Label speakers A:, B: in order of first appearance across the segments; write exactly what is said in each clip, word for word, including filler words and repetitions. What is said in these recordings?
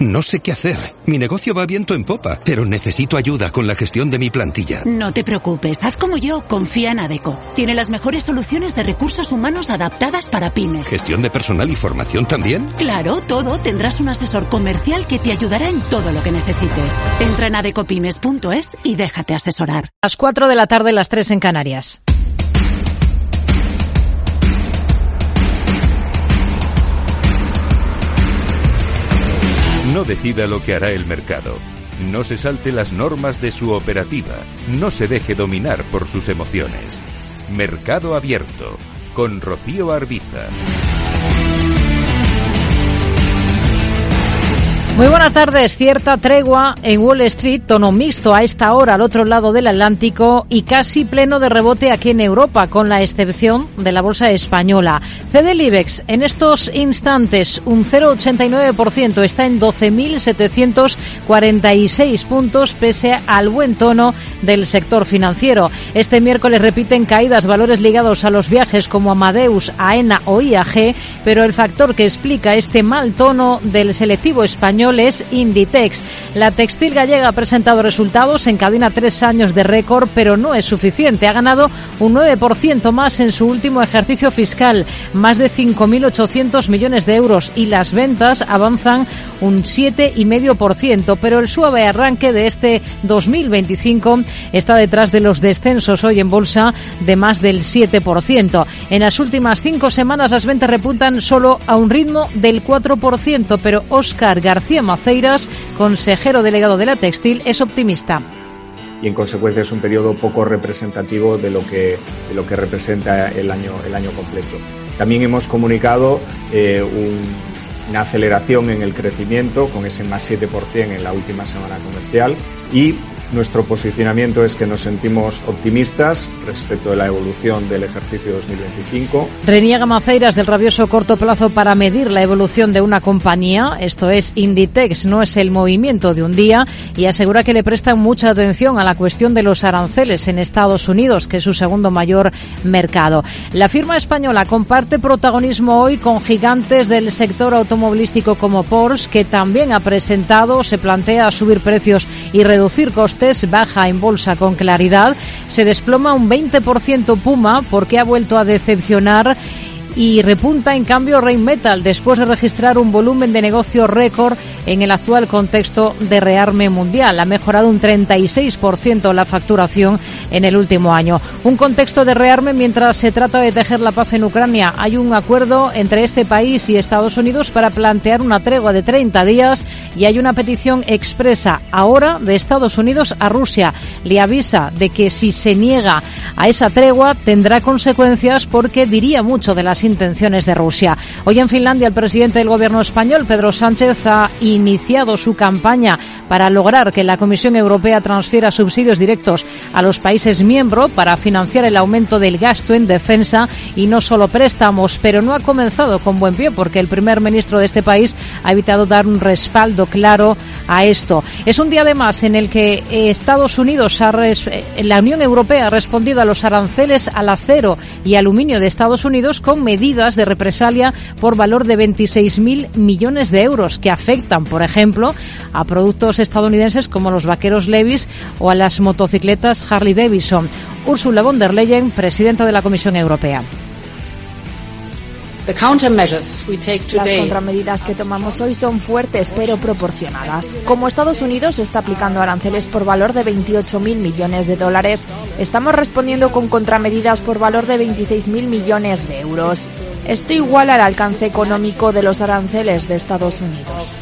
A: No sé qué hacer. Mi negocio va viento en popa, pero necesito ayuda con la gestión de mi plantilla.
B: No te preocupes, haz como yo, confía en Adecco. Tiene las mejores soluciones de recursos humanos adaptadas para pymes.
A: ¿Gestión de personal y formación también?
B: Claro, todo. Tendrás un asesor comercial que te ayudará en todo lo que necesites. Entra en adecopymes punto es y déjate asesorar.
C: Las cuatro de la tarde, las tres en Canarias.
D: No decida lo que hará el mercado. No se salte las normas de su operativa. No se deje dominar por sus emociones. Mercado Abierto, con Rocío Arbiza.
C: Muy buenas tardes. Cierta tregua en Wall Street, tono mixto a esta hora al otro lado del Atlántico y casi pleno de rebote aquí en Europa, con la excepción de la bolsa española. Cede el IBEX en estos instantes un cero coma ochenta y nueve por ciento, está en doce mil setecientos cuarenta y seis puntos pese al buen tono del sector financiero. Este miércoles repiten caídas valores ligados a los viajes como Amadeus, AENA o I A G, pero el factor que explica este mal tono del selectivo español es Inditex. La textil gallega ha presentado resultados, encadena tres años de récord, pero no es suficiente. Ha ganado un nueve por ciento más en su último ejercicio fiscal, más de cinco mil ochocientos millones de euros, y las ventas avanzan un siete coma cinco por ciento, pero el suave arranque de este dos mil veinticinco está detrás de los descensos hoy en bolsa de más del siete por ciento. En las últimas cinco semanas las ventas repuntan solo a un ritmo del cuatro por ciento, pero Óscar García Maceiras, consejero delegado de la textil, es optimista.
E: Y en consecuencia es un periodo poco representativo de lo que, de lo que representa el año, el año completo. También hemos comunicado eh, un, una aceleración en el crecimiento con ese más siete por ciento en la última semana comercial, y nuestro posicionamiento es que nos sentimos optimistas respecto de la evolución del ejercicio dos mil veinticinco.
C: Reniega Maceiras del rabioso corto plazo para medir la evolución de una compañía, esto es Inditex, no es el movimiento de un día, y asegura que le prestan mucha atención a la cuestión de los aranceles en Estados Unidos, que es su segundo mayor mercado. La firma española comparte protagonismo hoy con gigantes del sector automovilístico como Porsche, que también ha presentado, se plantea subir precios y reducir costes. Baja en bolsa con claridad, se desploma un veinte por ciento Puma porque ha vuelto a decepcionar, y repunta en cambio Rheinmetall después de registrar un volumen de negocio récord en el actual contexto de rearme mundial. Ha mejorado un treinta y seis por ciento la facturación en el último año. Un contexto de rearme mientras se trata de tejer la paz en Ucrania. Hay un acuerdo entre este país y Estados Unidos para plantear una tregua de treinta días, y hay una petición expresa ahora de Estados Unidos a Rusia. Le avisa de que si se niega a esa tregua tendrá consecuencias, porque diría mucho de las intenciones de Rusia. Hoy en Finlandia el presidente del gobierno español, Pedro Sánchez, ha iniciado su campaña para lograr que la Comisión Europea transfiera subsidios directos a los países miembros para financiar el aumento del gasto en defensa y no solo préstamos, pero no ha comenzado con buen pie, porque el primer ministro de este país ha evitado dar un respaldo claro a esto. Es un día además en el que Estados Unidos, ha res... la Unión Europea ha respondido a los aranceles al acero y aluminio de Estados Unidos con medidas de represalia por valor de veintiséis mil millones de euros que afectan, por ejemplo, a productos estadounidenses como los vaqueros Levi's o a las motocicletas Harley Davidson. Ursula von der Leyen, presidenta de la Comisión Europea.
F: Las contramedidas que tomamos hoy son fuertes pero proporcionadas. Como Estados Unidos está aplicando aranceles por valor de veintiocho mil millones de dólares, estamos respondiendo con contramedidas por valor de veintiséis mil millones de euros. Esto iguala al alcance económico de los aranceles de Estados Unidos.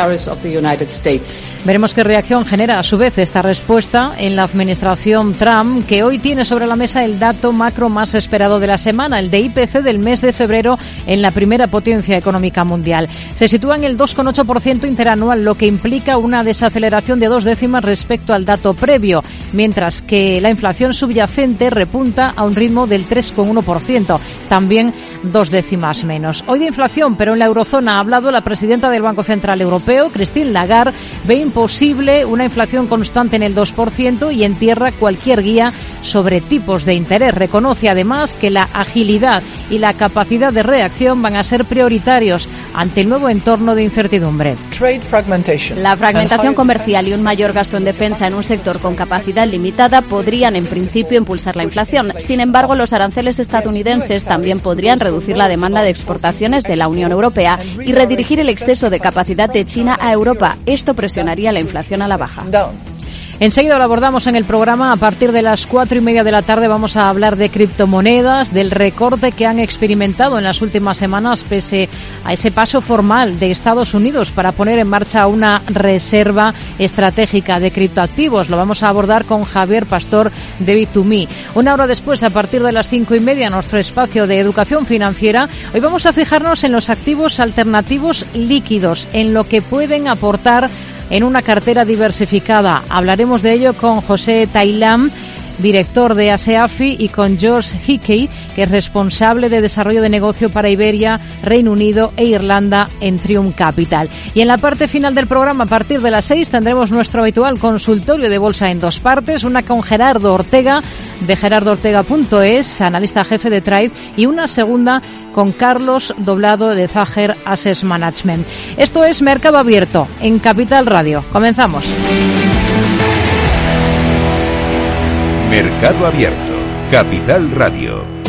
C: Veremos qué reacción genera a su vez esta respuesta en la administración Trump, que hoy tiene sobre la mesa el dato macro más esperado de la semana, el de I P C del mes de febrero en la primera potencia económica mundial. Se sitúa en el dos coma ocho por ciento interanual, lo que implica una desaceleración de dos décimas respecto al dato previo, mientras que la inflación subyacente repunta a un ritmo del tres coma uno por ciento, también dos décimas menos. Hoy de inflación, pero en la eurozona ha hablado la presidenta del Banco Central Central Europeo, Christine Lagarde, ve imposible una inflación constante en el dos por ciento y entierra cualquier guía sobre tipos de interés. Reconoce además que la agilidad y la capacidad de reacción van a ser prioritarios ante el nuevo entorno de incertidumbre.
G: La fragmentación comercial y un mayor gasto en defensa en un sector con capacidad limitada podrían en principio impulsar la inflación. Sin embargo, los aranceles estadounidenses también podrían reducir la demanda de exportaciones de la Unión Europea y redirigir el exceso de capacidad de China a Europa. Esto presionaría la inflación a la baja.
C: Enseguida lo abordamos en el programa. A partir de las cuatro y media de la tarde vamos a hablar de criptomonedas, del recorte que han experimentado en las últimas semanas pese a ese paso formal de Estados Unidos para poner en marcha una reserva estratégica de criptoactivos. Lo vamos a abordar con Javier Pastor de Bit to Me. Una hora después, a partir de las cinco y media, nuestro espacio de educación financiera. Hoy vamos a fijarnos en los activos alternativos líquidos, en lo que pueden aportar en una cartera diversificada. Hablaremos de ello con José Tailam, director de ASEAFI, y con George Hickey, que es responsable de desarrollo de negocio para Iberia, Reino Unido e Irlanda en Triumph Capital. Y en la parte final del programa, a partir de las seis, tendremos nuestro habitual consultorio de bolsa en dos partes, una con Gerardo Ortega, de gerardo ortega punto es, analista jefe de Tribe, y una segunda con Carlos Doblado de Zager Asset Management. Esto es Mercado Abierto en Capital Radio. Comenzamos.
D: Mercado Abierto, Capital Radio.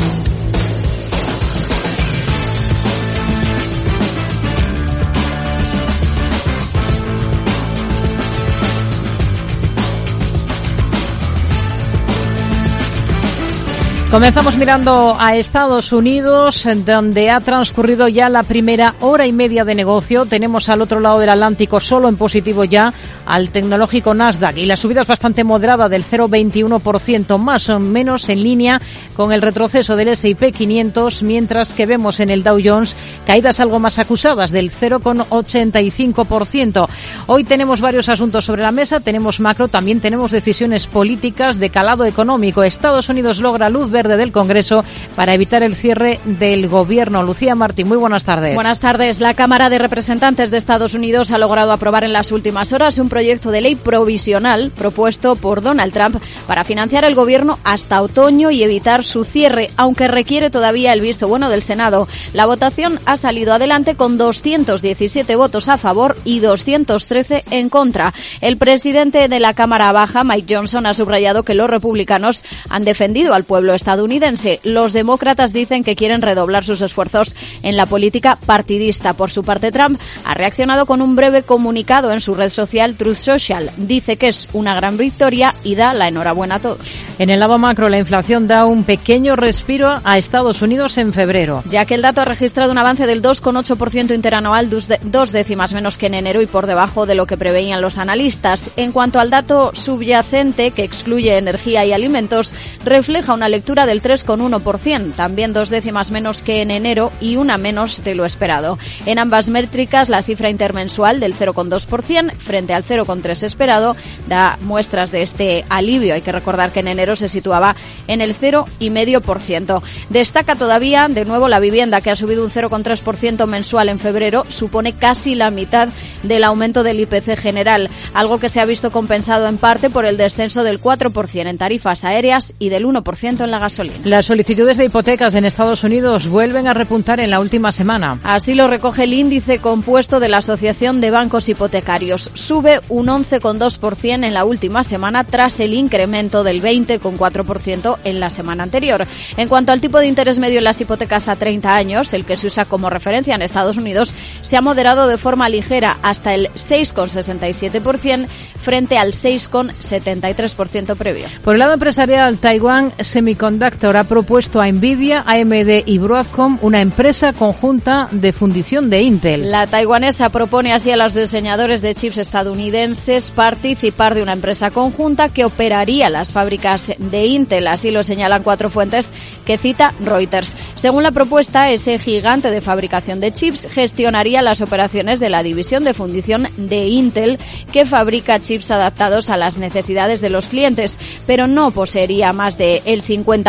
C: Comenzamos mirando a Estados Unidos, donde ha transcurrido ya la primera hora y media de negocio. Tenemos al otro lado del Atlántico, solo en positivo ya, al tecnológico Nasdaq. Y la subida es bastante moderada, del cero coma veintiuno por ciento, más o menos en línea con el retroceso del ese y pe quinientos, mientras que vemos en el Dow Jones caídas algo más acusadas, del cero coma ochenta y cinco por ciento. Hoy tenemos varios asuntos sobre la mesa. Tenemos macro, también tenemos decisiones políticas de calado económico. Estados Unidos logra luz verde del Congreso para evitar el cierre del gobierno. Lucía Martín, muy buenas tardes.
G: Buenas tardes. La Cámara de Representantes de Estados Unidos ha logrado aprobar en las últimas horas un proyecto de ley provisional propuesto por Donald Trump para financiar el gobierno hasta otoño y evitar su cierre, aunque requiere todavía el visto bueno del Senado. La votación ha salido adelante con doscientos diecisiete votos a favor y doscientos trece en contra. El presidente de la Cámara Baja, Mike Johnson, ha subrayado que los republicanos han defendido al pueblo estadounidense. Los demócratas dicen que quieren redoblar sus esfuerzos en la política partidista. Por su parte, Trump ha reaccionado con un breve comunicado en su red social Truth Social. Dice que es una gran victoria y da la enhorabuena a todos.
C: En el lado macro, la inflación da un pequeño respiro a Estados Unidos en febrero,
G: ya que el dato ha registrado un avance del dos coma ocho por ciento interanual, dos décimas menos que en enero y por debajo de lo que preveían los analistas. En cuanto al dato subyacente, que excluye energía y alimentos, refleja una lectura del tres coma uno por ciento, también dos décimas menos que en enero y una menos de lo esperado. En ambas métricas, la cifra intermensual del cero coma dos por ciento frente al cero coma tres por ciento esperado da muestras de este alivio. Hay que recordar que en enero se situaba en el cero coma cinco por ciento. Destaca todavía, de nuevo, la vivienda, que ha subido un cero coma tres por ciento mensual en febrero, supone casi la mitad del aumento del I P C general, algo que se ha visto compensado en parte por el descenso del cuatro por ciento en tarifas aéreas y del uno por ciento en la gasolina.
C: Las solicitudes de hipotecas en Estados Unidos vuelven a repuntar en la última semana.
G: Así lo recoge el índice compuesto de la Asociación de Bancos Hipotecarios. Sube un once coma dos por ciento en la última semana tras el incremento del veinte coma cuatro por ciento en la semana anterior. En cuanto al tipo de interés medio en las hipotecas a treinta años, el que se usa como referencia en Estados Unidos, se ha moderado de forma ligera hasta el seis coma sesenta y siete por ciento frente al seis coma setenta y tres por ciento previo.
C: Por el lado empresarial, Taiwan Semiconductor ha propuesto a Nvidia, A M D y Broadcom una empresa conjunta de fundición de Intel.
G: La taiwanesa propone así a los diseñadores de chips estadounidenses participar de una empresa conjunta que operaría las fábricas de Intel. Así lo señalan cuatro fuentes que cita Reuters. Según la propuesta, ese gigante de fabricación de chips gestionaría las operaciones de la división de fundición de Intel, que fabrica chips adaptados a las necesidades de los clientes, pero no poseería más de el cincuenta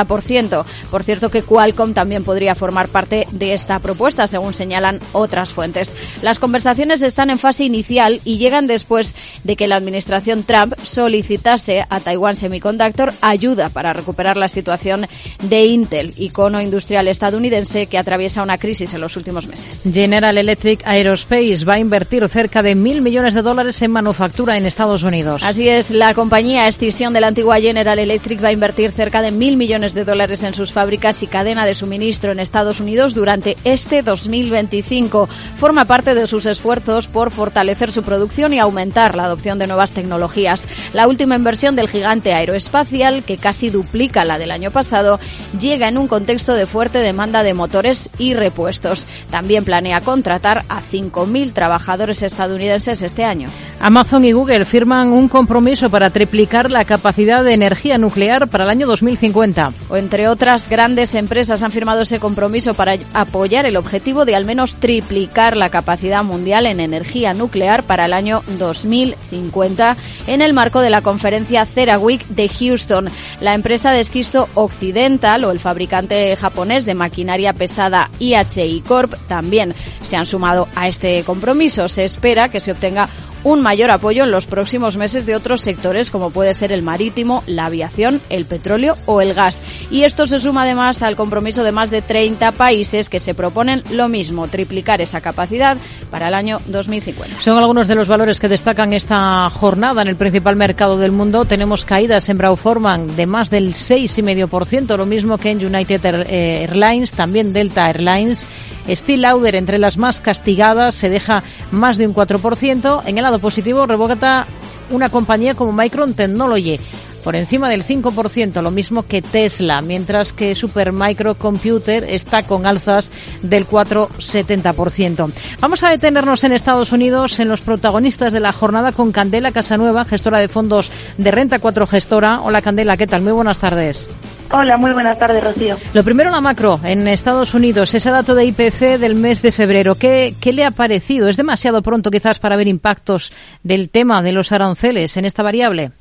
G: cincuenta por ciento. Por cierto que Qualcomm también podría formar parte de esta propuesta, según señalan otras fuentes. Las conversaciones están en fase inicial y llegan después de que la administración Trump solicitase a Taiwan Semiconductor ayuda para recuperar la situación de Intel, icono industrial estadounidense que atraviesa una crisis en los últimos meses.
C: General Electric Aerospace va a invertir cerca de mil millones de dólares en manufactura en Estados Unidos.
G: Así es, la compañía escisión de la antigua General Electric va a invertir cerca de mil millones de dólares en sus fábricas y cadena de suministro en Estados Unidos durante este dos mil veinticinco. Forma parte de sus esfuerzos por fortalecer su producción y aumentar la adopción de nuevas tecnologías. La última inversión del gigante aeroespacial, que casi duplica la del año pasado, llega en un contexto de fuerte demanda de motores y repuestos. También planea contratar a cinco mil trabajadores estadounidenses este año.
C: Amazon y Google firman un compromiso para triplicar la capacidad de energía nuclear para el año dos mil cincuenta.
G: O entre otras grandes empresas han firmado ese compromiso para apoyar el objetivo de al menos triplicar la capacidad mundial en energía nuclear para el año dos mil cincuenta en el marco de la conferencia CERAWeek de Houston. La empresa de esquisto Occidental o el fabricante japonés de maquinaria pesada I H I Corp también se han sumado a este compromiso. Se espera que se obtenga un mayor apoyo en los próximos meses de otros sectores como puede ser el marítimo, la aviación, el petróleo o el gas. Y esto se suma además al compromiso de más de treinta países que se proponen lo mismo, triplicar esa capacidad para el año dos mil cincuenta.
C: Son algunos de los valores que destacan esta jornada en el principal mercado del mundo. Tenemos caídas en Brown-Forman de más del seis coma cinco por ciento, lo mismo que en United Airlines, también Delta Airlines. Steel Lauder, entre las más castigadas, se deja más de un cuatro por ciento. En el lado positivo, rebota una compañía como Micron Technology, por encima del cinco por ciento, lo mismo que Tesla, mientras que Supermicro Computer está con alzas del cuatro coma setenta por ciento. Vamos a detenernos en Estados Unidos, en los protagonistas de la jornada, con Candela Casanueva, gestora de fondos de Renta cuatro Gestora. Hola Candela, ¿qué tal? Muy buenas tardes.
H: Hola, muy buenas tardes, Rocío.
C: Lo primero, la macro en Estados Unidos, ese dato de I P C del mes de febrero. ¿Qué, qué le ha parecido? ¿Es demasiado pronto quizás para ver impactos del tema de los aranceles en esta variable?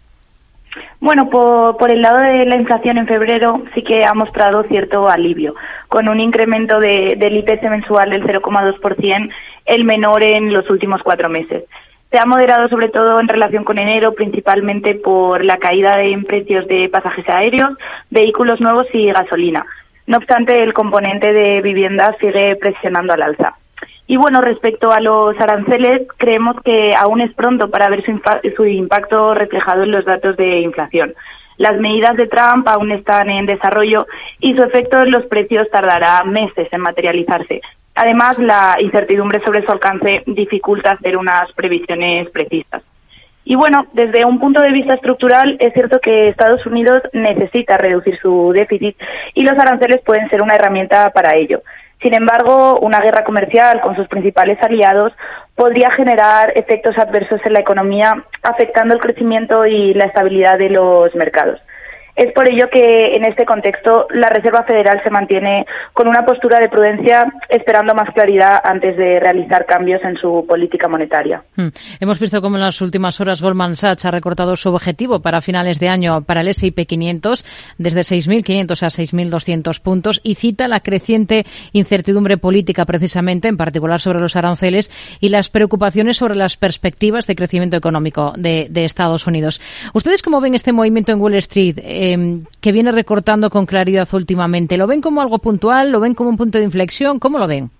H: Bueno, por, por el lado de la inflación en febrero sí que ha mostrado cierto alivio, con un incremento de, del I P C mensual del cero coma dos por ciento, el menor en los últimos cuatro meses. Se ha moderado sobre todo en relación con enero, principalmente por la caída en precios de pasajes aéreos, vehículos nuevos y gasolina. No obstante, el componente de vivienda sigue presionando al alza. Y bueno, respecto a los aranceles, creemos que aún es pronto para ver su, infa- su impacto reflejado en los datos de inflación. Las medidas de Trump aún están en desarrollo y su efecto en los precios tardará meses en materializarse. Además, la incertidumbre sobre su alcance dificulta hacer unas previsiones precisas. Y bueno, desde un punto de vista estructural, es cierto que Estados Unidos necesita reducir su déficit y los aranceles pueden ser una herramienta para ello. Sin embargo, una guerra comercial con sus principales aliados podría generar efectos adversos en la economía, afectando el crecimiento y la estabilidad de los mercados. Es por ello que, en este contexto, la Reserva Federal se mantiene con una postura de prudencia, esperando más claridad antes de realizar cambios en su política monetaria.
C: Hmm. Hemos visto cómo en las últimas horas Goldman Sachs ha recortado su objetivo para finales de año para el ese y pe quinientos desde seis mil quinientos a seis mil doscientos puntos y cita la creciente incertidumbre política, precisamente, en particular sobre los aranceles y las preocupaciones sobre las perspectivas de crecimiento económico de, de Estados Unidos. ¿Ustedes cómo ven este movimiento en Wall Street? Eh, que viene recortando con claridad últimamente. ¿Lo ven como algo puntual? ¿Lo ven como un punto de inflexión? ¿Cómo lo ven?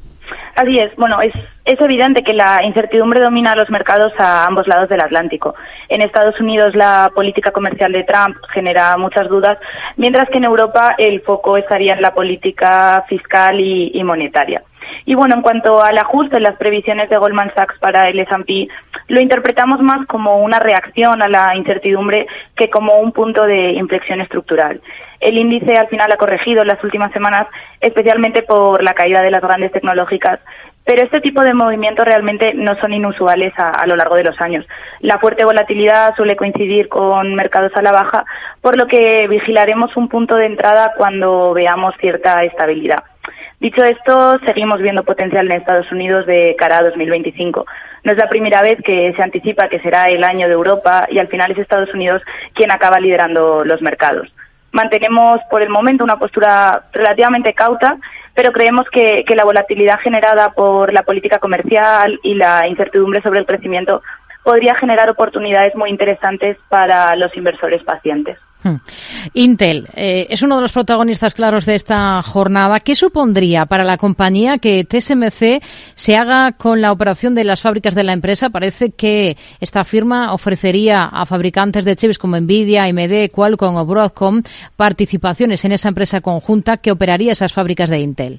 H: Así es. Bueno, es, es evidente que la incertidumbre domina a los mercados a ambos lados del Atlántico. En Estados Unidos la política comercial de Trump genera muchas dudas, mientras que en Europa el foco estaría en la política fiscal y, y monetaria. Y bueno, en cuanto al ajuste en las previsiones de Goldman Sachs para el ese and pe, lo interpretamos más como una reacción a la incertidumbre que como un punto de inflexión estructural. El índice al final ha corregido en las últimas semanas, especialmente por la caída de las grandes tecnológicas, pero este tipo de movimientos realmente no son inusuales a, a lo largo de los años. La fuerte volatilidad suele coincidir con mercados a la baja, por lo que vigilaremos un punto de entrada cuando veamos cierta estabilidad. Dicho esto, seguimos viendo potencial en Estados Unidos de cara a dos mil veinticinco. No es la primera vez que se anticipa que será el año de Europa y al final es Estados Unidos quien acaba liderando los mercados. Mantenemos por el momento una postura relativamente cauta, pero creemos que, que la volatilidad generada por la política comercial y la incertidumbre sobre el crecimiento podría generar oportunidades muy interesantes para los inversores pacientes.
C: Intel eh, es uno de los protagonistas claros de esta jornada. ¿Qué supondría para la compañía que T S M C se haga con la operación de las fábricas de la empresa? Parece que esta firma ofrecería a fabricantes de chips como Nvidia, A M D, Qualcomm o Broadcom participaciones en esa empresa conjunta que operaría esas fábricas de Intel.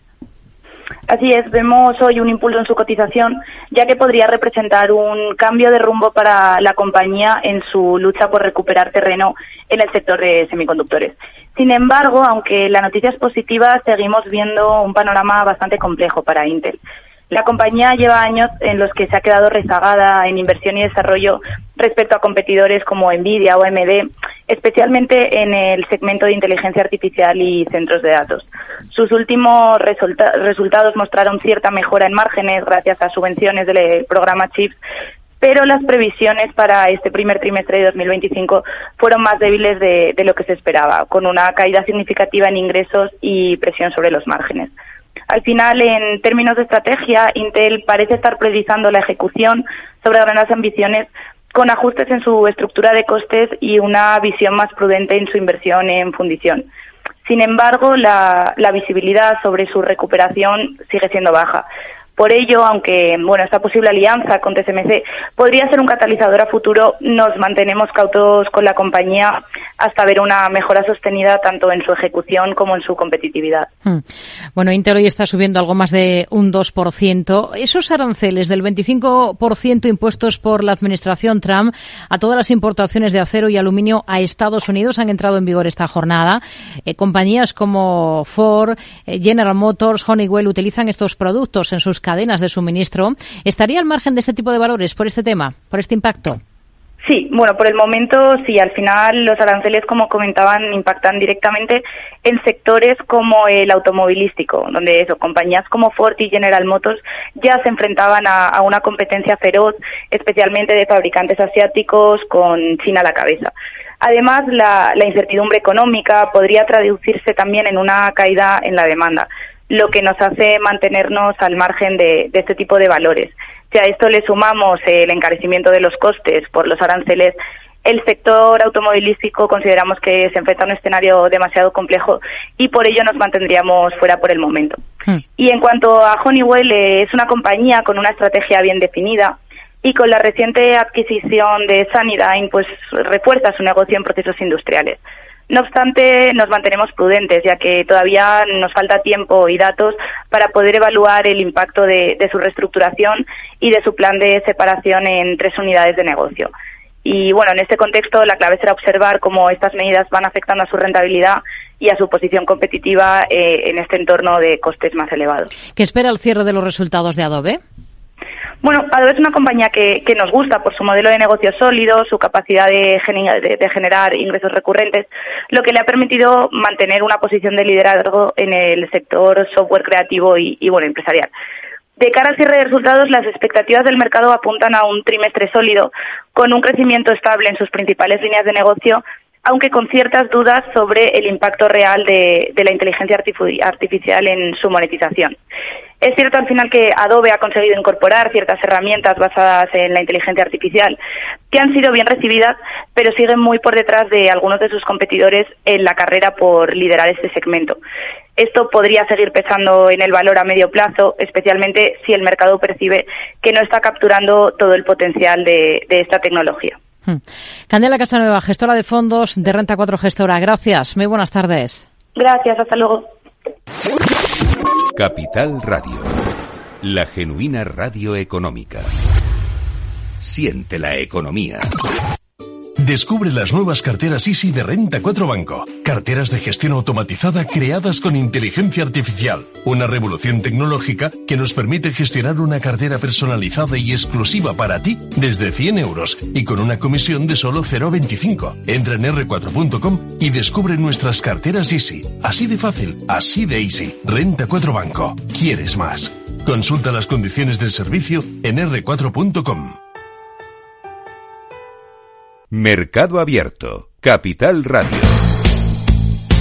H: Así es, vemos hoy un impulso en su cotización, ya que podría representar un cambio de rumbo para la compañía en su lucha por recuperar terreno en el sector de semiconductores. Sin embargo, aunque la noticia es positiva, seguimos viendo un panorama bastante complejo para Intel. La compañía lleva años en los que se ha quedado rezagada en inversión y desarrollo respecto a competidores como Nvidia o A M D, especialmente en el segmento de inteligencia artificial y centros de datos. Sus últimos resulta- resultados mostraron cierta mejora en márgenes gracias a subvenciones del programa CHIPS, pero las previsiones para este primer trimestre de dos mil veinticinco fueron más débiles de, de lo que se esperaba, con una caída significativa en ingresos y presión sobre los márgenes. Al final, en términos de estrategia, Intel parece estar priorizando la ejecución sobre grandes ambiciones con ajustes en su estructura de costes y una visión más prudente en su inversión en fundición. Sin embargo, la, la visibilidad sobre su recuperación sigue siendo baja. Por ello, aunque bueno, esta posible alianza con T S M C podría ser un catalizador a futuro, nos mantenemos cautos con la compañía hasta ver una mejora sostenida tanto en su ejecución como en su competitividad.
C: Hmm. Bueno, Intel hoy está subiendo algo más de un dos por ciento. Esos aranceles del veinticinco por ciento impuestos por la administración Trump a todas las importaciones de acero y aluminio a Estados Unidos han entrado en vigor esta jornada. Eh, compañías como Ford, eh, General Motors, Honeywell utilizan estos productos en sus cadenas de suministro. ¿Estaría al margen de este tipo de valores por este tema, por este impacto?
H: Sí, bueno, por el momento sí, al final los aranceles, como comentaban, impactan directamente en sectores como el automovilístico, donde eso, compañías como Ford y General Motors ya se enfrentaban a, a una competencia feroz, especialmente de fabricantes asiáticos con China a la cabeza. Además, la, la incertidumbre económica podría traducirse también en una caída en la demanda, lo que nos hace mantenernos al margen de, de este tipo de valores. Si a esto le sumamos el encarecimiento de los costes por los aranceles, el sector automovilístico consideramos que se enfrenta a un escenario demasiado complejo y por ello nos mantendríamos fuera por el momento. Hmm. Y en cuanto a Honeywell, eh, es una compañía con una estrategia bien definida y con la reciente adquisición de Sunnydyne, pues refuerza su negocio en procesos industriales. No obstante, nos mantenemos prudentes, ya que todavía nos falta tiempo y datos para poder evaluar el impacto de, de su reestructuración y de su plan de separación en tres unidades de negocio. Y bueno, en este contexto la clave será observar cómo estas medidas van afectando a su rentabilidad y a su posición competitiva eh, en este entorno de costes más elevados.
C: ¿Qué espera el cierre de los resultados de Adobe?
H: Bueno, Adobe es una compañía que, que nos gusta por su modelo de negocio sólido, su capacidad de, gener, de, de generar ingresos recurrentes, lo que le ha permitido mantener una posición de liderazgo en el sector software creativo y, y bueno, empresarial. De cara al cierre de resultados, las expectativas del mercado apuntan a un trimestre sólido, con un crecimiento estable en sus principales líneas de negocio, aunque con ciertas dudas sobre el impacto real de, de la inteligencia artificial en su monetización. Es cierto al final que Adobe ha conseguido incorporar ciertas herramientas basadas en la inteligencia artificial que han sido bien recibidas, pero siguen muy por detrás de algunos de sus competidores en la carrera por liderar este segmento. Esto podría seguir pesando en el valor a medio plazo, especialmente si el mercado percibe que no está capturando todo el potencial de, de esta tecnología.
C: Hmm. Candela Casanueva, gestora de fondos de Renta cuatro Gestora. Gracias. Muy buenas tardes.
H: Gracias. Hasta luego.
D: Capital Radio, la genuina radio económica. Siente la economía.
I: Descubre las nuevas carteras Easy de Renta cuatro Banco. Carteras de gestión automatizada creadas con inteligencia artificial. Una revolución tecnológica que nos permite gestionar una cartera personalizada y exclusiva para ti desde cien euros y con una comisión de solo cero coma veinticinco. Entra en erre cuatro punto com y descubre nuestras carteras Easy. Así de fácil, así de easy. Renta cuatro Banco. ¿Quieres más? Consulta las condiciones del servicio en erre cuatro punto com.
D: Mercado Abierto, Capital Radio.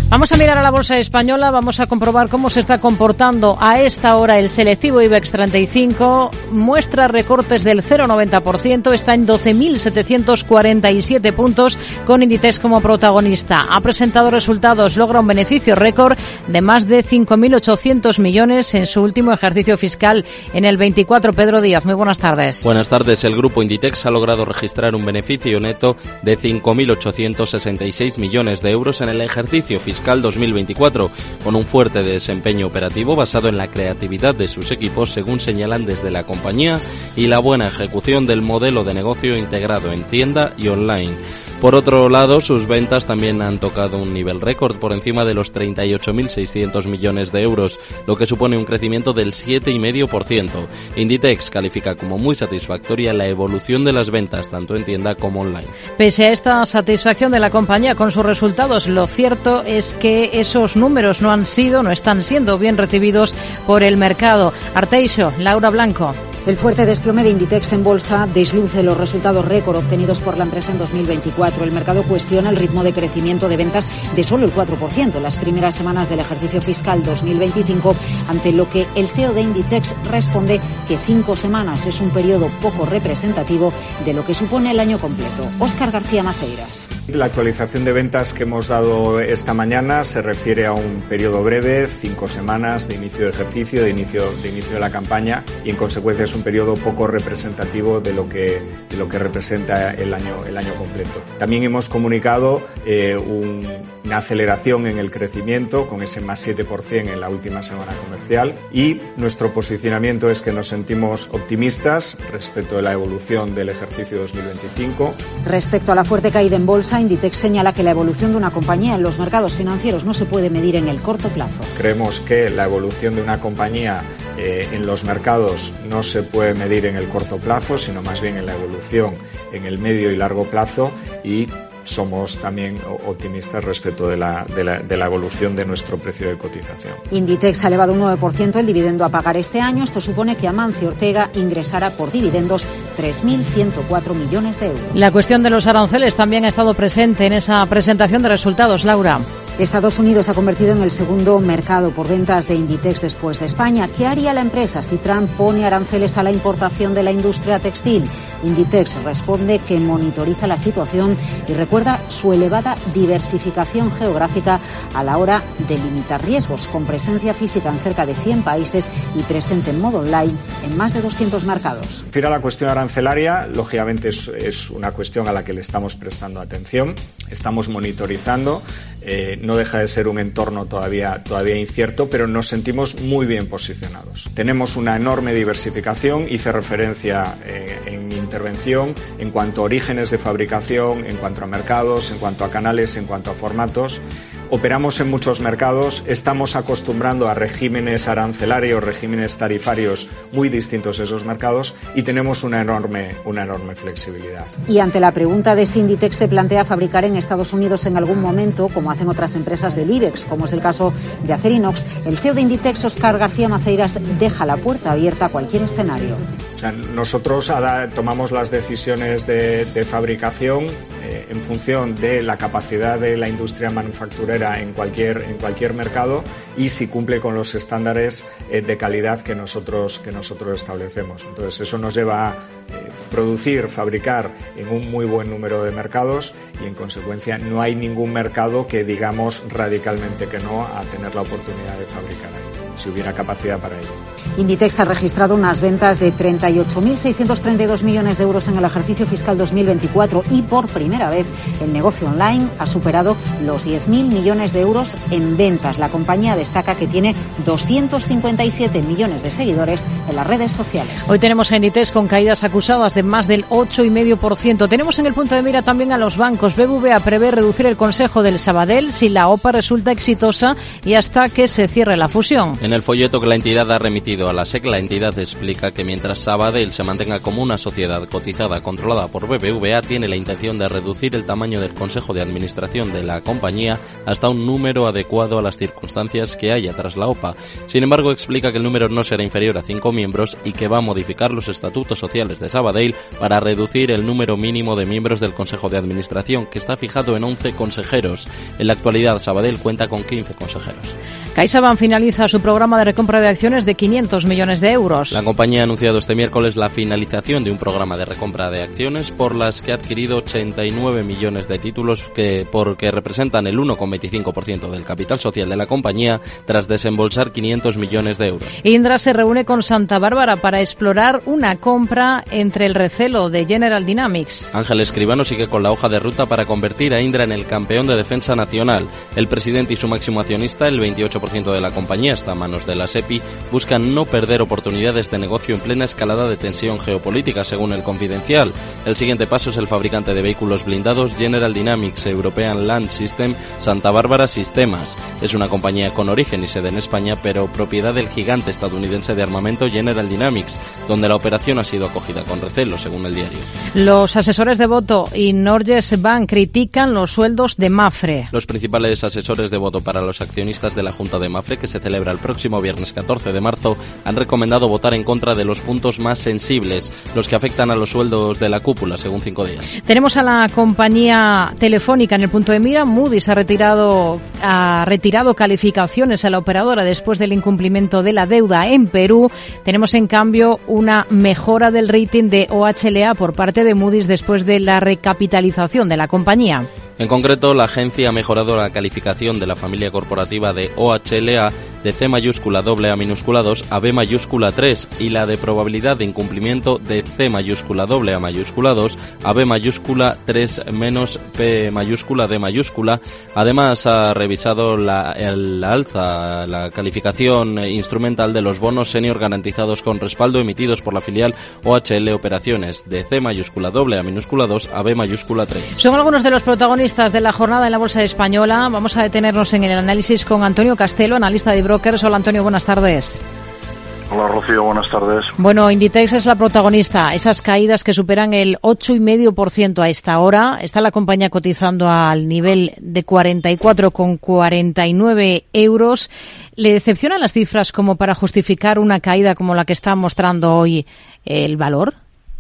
C: Vamos a mirar a la bolsa española, vamos a comprobar cómo se está comportando a esta hora el selectivo IBEX treinta y cinco. Muestra recortes del cero coma noventa por ciento, está en doce mil setecientos cuarenta y siete puntos con Inditex como protagonista. Ha presentado resultados, logra un beneficio récord de más de cinco mil ochocientos millones en su último ejercicio fiscal en el veinticuatro. Pedro Díaz, muy buenas tardes.
J: Buenas tardes. El grupo Inditex ha logrado registrar un beneficio neto de cinco mil ochocientos sesenta y seis millones de euros en el ejercicio fiscal dos mil veinticuatro, con un fuerte desempeño operativo basado en la creatividad de sus equipos, según señalan desde la compañía, y la buena ejecución del modelo de negocio integrado en tienda y online. Por otro lado, sus ventas también han tocado un nivel récord por encima de los treinta y ocho mil seiscientos millones de euros, lo que supone un crecimiento del siete coma cinco por ciento. Inditex califica como muy satisfactoria la evolución de las ventas, tanto en tienda como online.
C: Pese a esta satisfacción de la compañía con sus resultados, lo cierto es que esos números no han sido, no están siendo bien recibidos por el mercado. Arteixo, Laura Blanco.
K: El fuerte desplome de Inditex en bolsa desluce los resultados récord obtenidos por la empresa en dos mil veinticuatro. El mercado cuestiona el ritmo de crecimiento de ventas de solo el cuatro por ciento en las primeras semanas del ejercicio fiscal dos mil veinticinco, ante lo que el C E O de Inditex responde que cinco semanas es un periodo poco representativo de lo que supone el año completo. Óscar García Maceiras.
E: La actualización de ventas que hemos dado esta mañana se refiere a un periodo breve, cinco semanas de inicio de ejercicio, de inicio, de inicio de la campaña, y en consecuencia es un periodo poco representativo de lo que, de lo que representa el año, el año completo. También hemos comunicado eh, un, una aceleración en el crecimiento, con ese más siete por ciento en la última semana comercial, y nuestro posicionamiento es que nos sentimos optimistas respecto a la evolución del ejercicio dos mil veinticinco.
K: Respecto a la fuerte caída en bolsa, Inditex señala que la evolución de una compañía en los mercados financieros no se puede medir en el corto plazo.
E: Creemos que la evolución de una compañía eh, en los mercados no se puede medir en el corto plazo, sino más bien en la evolución en el medio y largo plazo, y somos también optimistas respecto de la, de, la, de la evolución de nuestro precio de cotización.
K: Inditex ha elevado un nueve por ciento el dividendo a pagar este año. Esto supone que Amancio Ortega ingresará por dividendos tres mil ciento cuatro millones de euros.
C: La cuestión de los aranceles también ha estado presente en esa presentación de resultados, Laura.
K: Estados Unidos se ha convertido en el segundo mercado por ventas de Inditex después de España. ¿Qué haría la empresa si Trump pone aranceles a la importación de la industria textil? Inditex responde que monitoriza la situación y recuerda su elevada diversificación geográfica a la hora de limitar riesgos, con presencia física en cerca de cien países y presente en modo online en más de doscientos mercados.
E: Refiere a la cuestión arancelaria, lógicamente es, es una cuestión a la que le estamos prestando atención, estamos monitorizando. Eh, no deja de ser un entorno todavía, todavía incierto, pero nos sentimos muy bien posicionados. Tenemos una enorme diversificación, hice referencia eh, en mi intervención en cuanto a orígenes de fabricación, en cuanto a mercados, en cuanto a canales, en cuanto a formatos. Operamos en muchos mercados, estamos acostumbrando a regímenes arancelarios, regímenes tarifarios muy distintos a esos mercados, y tenemos una enorme, una enorme flexibilidad.
K: Y ante la pregunta de si Inditex se plantea fabricar en Estados Unidos en algún momento, como hacen otras empresas del IBEX, como es el caso de Acerinox, el C E O de Inditex, Óscar García Maceiras, deja la puerta abierta a cualquier escenario.
E: O sea, nosotros tomamos las decisiones de, de fabricación eh, en función de la capacidad de la industria manufacturera en cualquier, en cualquier mercado, y si cumple con los estándares eh, de calidad que nosotros, que nosotros establecemos. Entonces, eso nos lleva a eh, producir, fabricar en un muy buen número de mercados, y en consecuencia no hay ningún mercado que digamos radicalmente que no a tener la oportunidad de fabricar ahí, si hubiera capacidad para ello.
K: Inditex ha registrado unas ventas de treinta y ocho mil seiscientos treinta y dos millones de euros en el ejercicio fiscal dos mil veinticuatro, y por primera vez el negocio online ha superado los diez mil millones de euros en ventas. La compañía destaca que tiene doscientos cincuenta y siete millones de seguidores en las redes sociales.
C: Hoy tenemos a Inditex con caídas acusadas de más del ocho coma cinco por ciento. Tenemos en el punto de mira también a los bancos. B B V A prevé reducir el consejo del Sabadell si la O P A resulta exitosa y hasta que se cierre la fusión.
J: En En el folleto que la entidad ha remitido a la S E C, la entidad explica que mientras Sabadell se mantenga como una sociedad cotizada controlada por B B V A, tiene la intención de reducir el tamaño del Consejo de Administración de la compañía hasta un número adecuado a las circunstancias que haya tras la O P A. Sin embargo, explica que el número no será inferior a cinco miembros y que va a modificar los estatutos sociales de Sabadell para reducir el número mínimo de miembros del Consejo de Administración, que está fijado en once consejeros. En la actualidad, Sabadell cuenta con quince consejeros.
C: CaixaBank finaliza su programa de recompra de acciones de quinientos millones de euros.
J: La compañía ha anunciado este miércoles la finalización de un programa de recompra de acciones por las que ha adquirido ochenta y nueve millones de títulos que porque representan el uno coma veinticinco por ciento del capital social de la compañía tras desembolsar quinientos millones de euros.
C: Indra se reúne con Santa Bárbara para explorar una compra entre el recelo de General Dynamics.
J: Ángel Escribano sigue con la hoja de ruta para convertir a Indra en el campeón de defensa nacional. El presidente y su máximo accionista, el veintiocho por ciento de la compañía, está a manos de la SEPI, buscan no perder oportunidades de negocio en plena escalada de tensión geopolítica, según el Confidencial. El siguiente paso es el fabricante de vehículos blindados General Dynamics European Land System Santa Bárbara Sistemas. Es una compañía con origen y sede en España, pero propiedad del gigante estadounidense de armamento General Dynamics, donde la operación ha sido acogida con recelo, según el diario.
C: Los asesores de voto y Norges Bank critican los sueldos de Mapfre.
J: Los principales asesores de voto para los accionistas de la Junta de Mapfre, que se celebra el próximo viernes catorce de marzo, han recomendado votar en contra de los puntos más sensibles, los que afectan a los sueldos de la cúpula, según Cinco Días.
C: Tenemos a la compañía telefónica en el punto de mira. Moody's ha retirado, ha retirado calificaciones a la operadora después del incumplimiento de la deuda en Perú. Tenemos, en cambio, una mejora del rating de O H L A por parte de Moody's después de la recapitalización de la compañía.
J: En concreto, la agencia ha mejorado la calificación de la familia corporativa de O H L A de C mayúscula doble A minúscula dos a B mayúscula tres y la de probabilidad de incumplimiento de C mayúscula doble A mayúscula dos a B mayúscula tres menos P mayúscula D mayúscula. Además, ha revisado la, el, la alza, la calificación instrumental de los bonos senior garantizados con respaldo emitidos por la filial O H L Operaciones de C mayúscula doble A minúscula dos a B mayúscula tres.
C: Son algunos de los protagonistas de la jornada en la Bolsa Española. Vamos a detenernos en el análisis con Antonio Castelo, analista de brokers. Hola, Antonio, buenas tardes.
L: Hola, Rocío, buenas tardes.
C: Bueno, Inditex es la protagonista. Esas caídas que superan el ocho coma cinco por ciento a esta hora. Está la compañía cotizando al nivel de cuarenta y cuatro coma cuarenta y nueve euros. ¿Le decepcionan las cifras como para justificar una caída como la que está mostrando hoy el valor?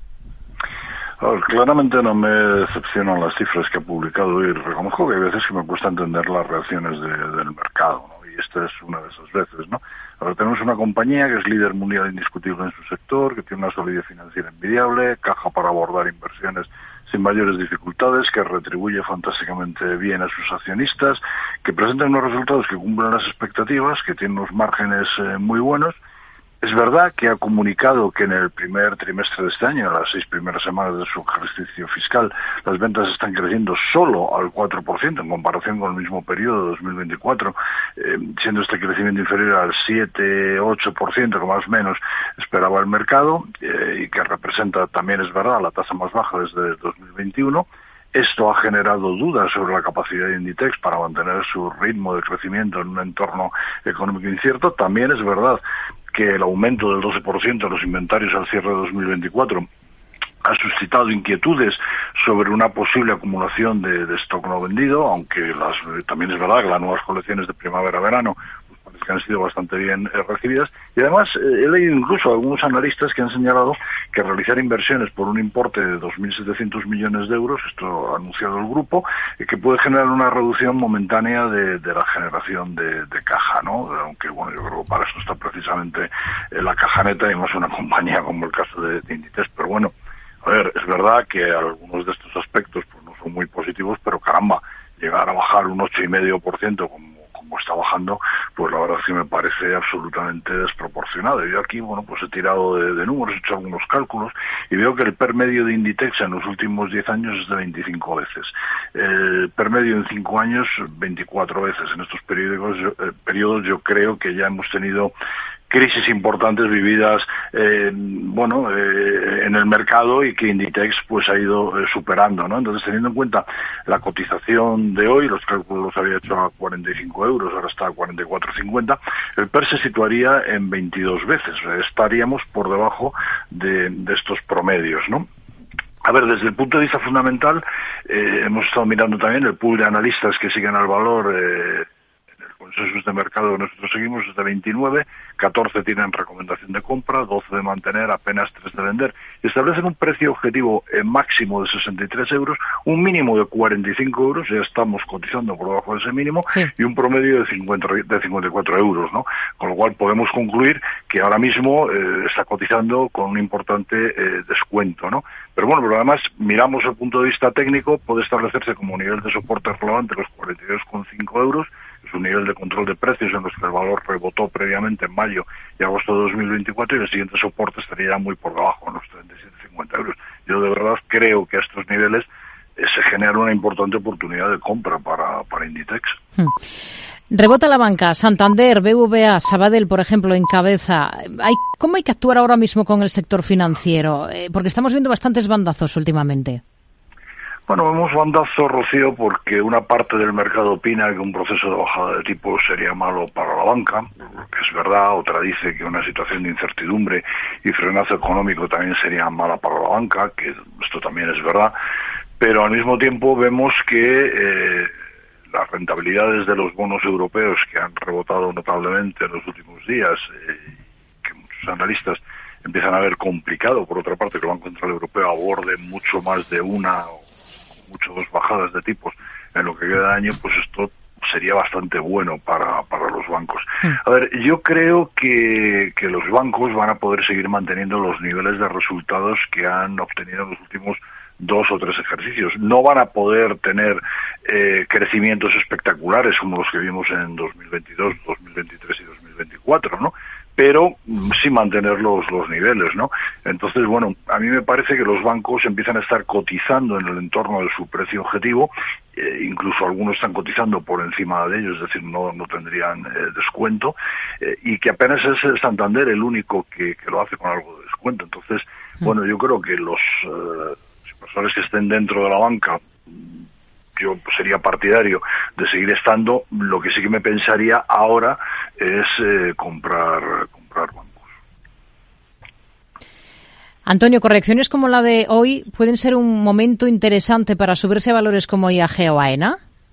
L: Ver, claramente no me decepcionan las cifras que ha publicado hoy. Reconozco que hay veces que me cuesta entender las reacciones de, del mercado, ¿no? Y esta es una de esas veces, ¿no? Ahora tenemos una compañía que es líder mundial indiscutible en su sector, que tiene una solidez financiera envidiable, caja para abordar inversiones sin mayores dificultades, que retribuye fantásticamente bien a sus accionistas, que presenta unos resultados que cumplen las expectativas, que tiene unos márgenes eh, muy buenos. Es verdad que ha comunicado que en el primer trimestre de este año, en las seis primeras semanas de su ejercicio fiscal, las ventas están creciendo solo al cuatro por ciento en comparación con el mismo periodo de dos mil veinticuatro, eh, siendo este crecimiento inferior al siete ocho por ciento que más o menos esperaba el mercado, eh, y que representa también, es verdad, la tasa más baja desde dos mil veintiuno. Esto ha generado dudas sobre la capacidad de Inditex para mantener su ritmo de crecimiento en un entorno económico incierto. También es verdad que el aumento del doce por ciento de los inventarios al cierre de dos mil veinticuatro ha suscitado inquietudes sobre una posible acumulación de, de stock no vendido, aunque las, también es verdad que las nuevas colecciones de primavera-verano pues parece que han sido bastante bien eh, recibidas. Y además eh, he leído incluso a algunos analistas que han señalado que realizar inversiones por un importe de dos mil setecientos millones de euros, esto ha anunciado el grupo, eh, que puede generar una reducción momentánea de, de la generación de, de caja, ¿no? Aunque, bueno, yo creo que para eso está precisamente eh, la caja neta y más una compañía como el caso de, de Inditex. Pero bueno, a ver, es verdad que algunos de estos aspectos pues no son muy positivos, pero caramba, llegar a bajar un ocho coma cinco por ciento como como está bajando, pues la verdad es que me parece absolutamente desproporcionado. Yo aquí, bueno, pues he tirado de, de números, he hecho algunos cálculos y veo que el P E R medio de Inditex en los últimos diez años es de veinticinco veces. El P E R medio en cinco años, veinticuatro veces. En estos periódicos, eh, periodos yo creo que ya hemos tenido crisis importantes vividas, eh, bueno, eh, en el mercado y que Inditex pues ha ido eh, superando, ¿no? Entonces, teniendo en cuenta la cotización de hoy, los cálculos los había hecho a cuarenta y cinco euros, ahora está a cuarenta y cuatro cincuenta, el P E R se situaría en veintidós veces, estaríamos por debajo de, de estos promedios, ¿no? A ver, desde el punto de vista fundamental, eh, hemos estado mirando también el pool de analistas que siguen al valor, eh, en el consenso de mercado que nosotros seguimos es de veintinueve, catorce tienen recomendación de compra, doce de mantener, apenas tres de vender, y establecen un precio objetivo eh, máximo de sesenta y tres euros, un mínimo de cuarenta y cinco euros, ya estamos cotizando por debajo de ese mínimo, sí. y un promedio de, cincuenta, de cincuenta y cuatro euros, ¿no? Con lo cual podemos concluir que ahora mismo eh, está cotizando con un importante eh, descuento, ¿no? Pero bueno, pero además miramos el punto de vista técnico, puede establecerse como nivel de soporte relevante los cuarenta y dos coma cinco euros, es un nivel de control de precios en los que el valor rebotó previamente en mayo y agosto de dos mil veinticuatro, y el siguiente soporte estaría muy por debajo, en los treinta y siete coma cincuenta euros. Yo de verdad creo que a estos niveles eh, se genera una importante oportunidad de compra para, para Inditex.
C: Hmm. Rebota la banca, Santander, B B V A, Sabadell, por ejemplo, encabeza. ¿Hay, ¿Cómo hay que actuar ahora mismo con el sector financiero? Eh, porque estamos viendo bastantes bandazos últimamente.
L: Bueno, vemos bandazo, Rocío, porque una parte del mercado opina que un proceso de bajada de tipos sería malo para la banca, que es verdad. Otra dice que una situación de incertidumbre y frenazo económico también sería mala para la banca, que esto también es verdad. Pero al mismo tiempo vemos que eh, las rentabilidades de los bonos europeos, que han rebotado notablemente en los últimos días, eh, que muchos analistas empiezan a ver complicado, por otra parte, que el Banco Central Europeo aborde mucho más de una o mucho dos bajadas de tipos en lo que queda de año, pues esto sería bastante bueno para, para los bancos. A ver, yo creo que, que los bancos van a poder seguir manteniendo los niveles de resultados que han obtenido en los últimos dos o tres ejercicios. No van a poder tener eh, crecimientos espectaculares como los que vimos en dos mil veintidós, dos mil veintitrés y dos mil veinticuatro, ¿no? Pero sí mantener los, los niveles, ¿no? Entonces, bueno, a mí me parece que los bancos empiezan a estar cotizando en el entorno de su precio objetivo, eh, incluso algunos están cotizando por encima de ellos, es decir, no, no tendrían eh, descuento, eh, y que apenas es el Santander el único que, que lo hace con algo de descuento. Entonces, mm. bueno, yo creo que los eh, inversores que estén dentro de la banca, yo sería partidario de seguir estando. Lo que sí que me pensaría ahora es eh, comprar comprar bancos.
C: Antonio, correcciones como la de hoy pueden ser un momento interesante para subirse a valores como I A G o AENA.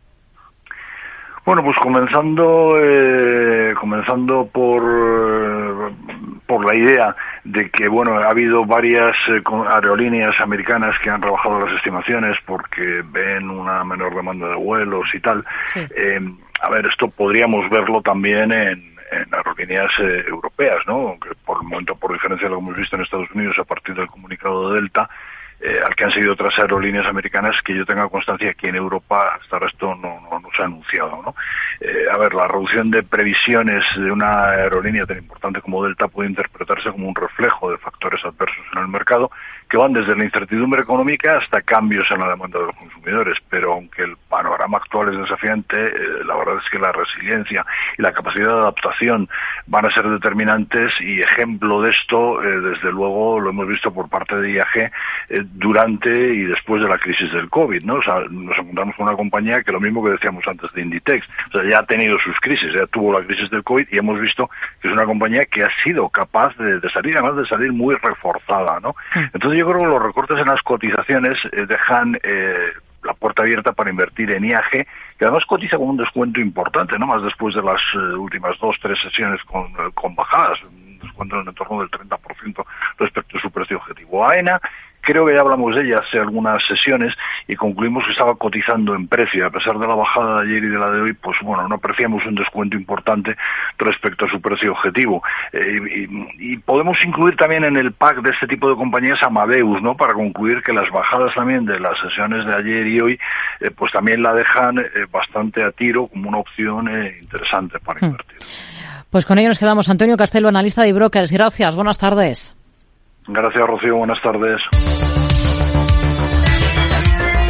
L: Bueno, pues comenzando eh, comenzando por por la idea de que, bueno, ha habido varias eh, aerolíneas americanas que han rebajado las estimaciones porque ven una menor demanda de vuelos y tal. Sí. Eh, a ver, esto podríamos verlo también en, en aerolíneas eh, europeas, ¿no? Aunque por el momento, por diferencia de lo que hemos visto en Estados Unidos a partir del comunicado de Delta, Eh, al que han seguido otras aerolíneas americanas, que yo tenga constancia que en Europa hasta ahora esto no, no, no se ha anunciado, ¿no? Eh, a ver, la reducción de previsiones de una aerolínea tan importante como Delta puede interpretarse como un reflejo de factores adversos en el mercado que van desde la incertidumbre económica hasta cambios en la demanda de los consumidores, pero aunque el panorama actual es desafiante, eh, la verdad es que la resiliencia y la capacidad de adaptación van a ser determinantes, y ejemplo de esto, eh, desde luego, lo hemos visto por parte de I A G eh, durante y después de la crisis del COVID, ¿no? O sea, nos encontramos con una compañía que, lo mismo que decíamos antes de Inditex, o sea, ya ha tenido sus crisis, ya tuvo la crisis del COVID, y hemos visto que es una compañía que ha sido capaz de, de salir, además de salir muy reforzada, ¿no? Entonces yo creo que los recortes en las cotizaciones eh, dejan eh, la puerta abierta para invertir en I A G, que además cotiza con un descuento importante, ¿no? Más después de las eh, últimas dos, tres sesiones con, con bajadas, un descuento en el entorno del treinta por ciento respecto a su precio objetivo. AENA, creo que ya hablamos de ella hace algunas sesiones y concluimos que estaba cotizando en precio. A pesar de la bajada de ayer y de la de hoy, pues bueno, no apreciamos un descuento importante respecto a su precio objetivo. Eh, y, y podemos incluir también en el pack de este tipo de compañías Amadeus, ¿no? Para concluir que las bajadas también de las sesiones de ayer y hoy, eh, pues también la dejan eh, bastante a tiro como una opción eh, interesante para hmm. invertir.
C: Pues con ello nos quedamos. Antonio Castelo, analista de Brokers. Gracias, buenas tardes.
L: Gracias, Rocío. Buenas tardes.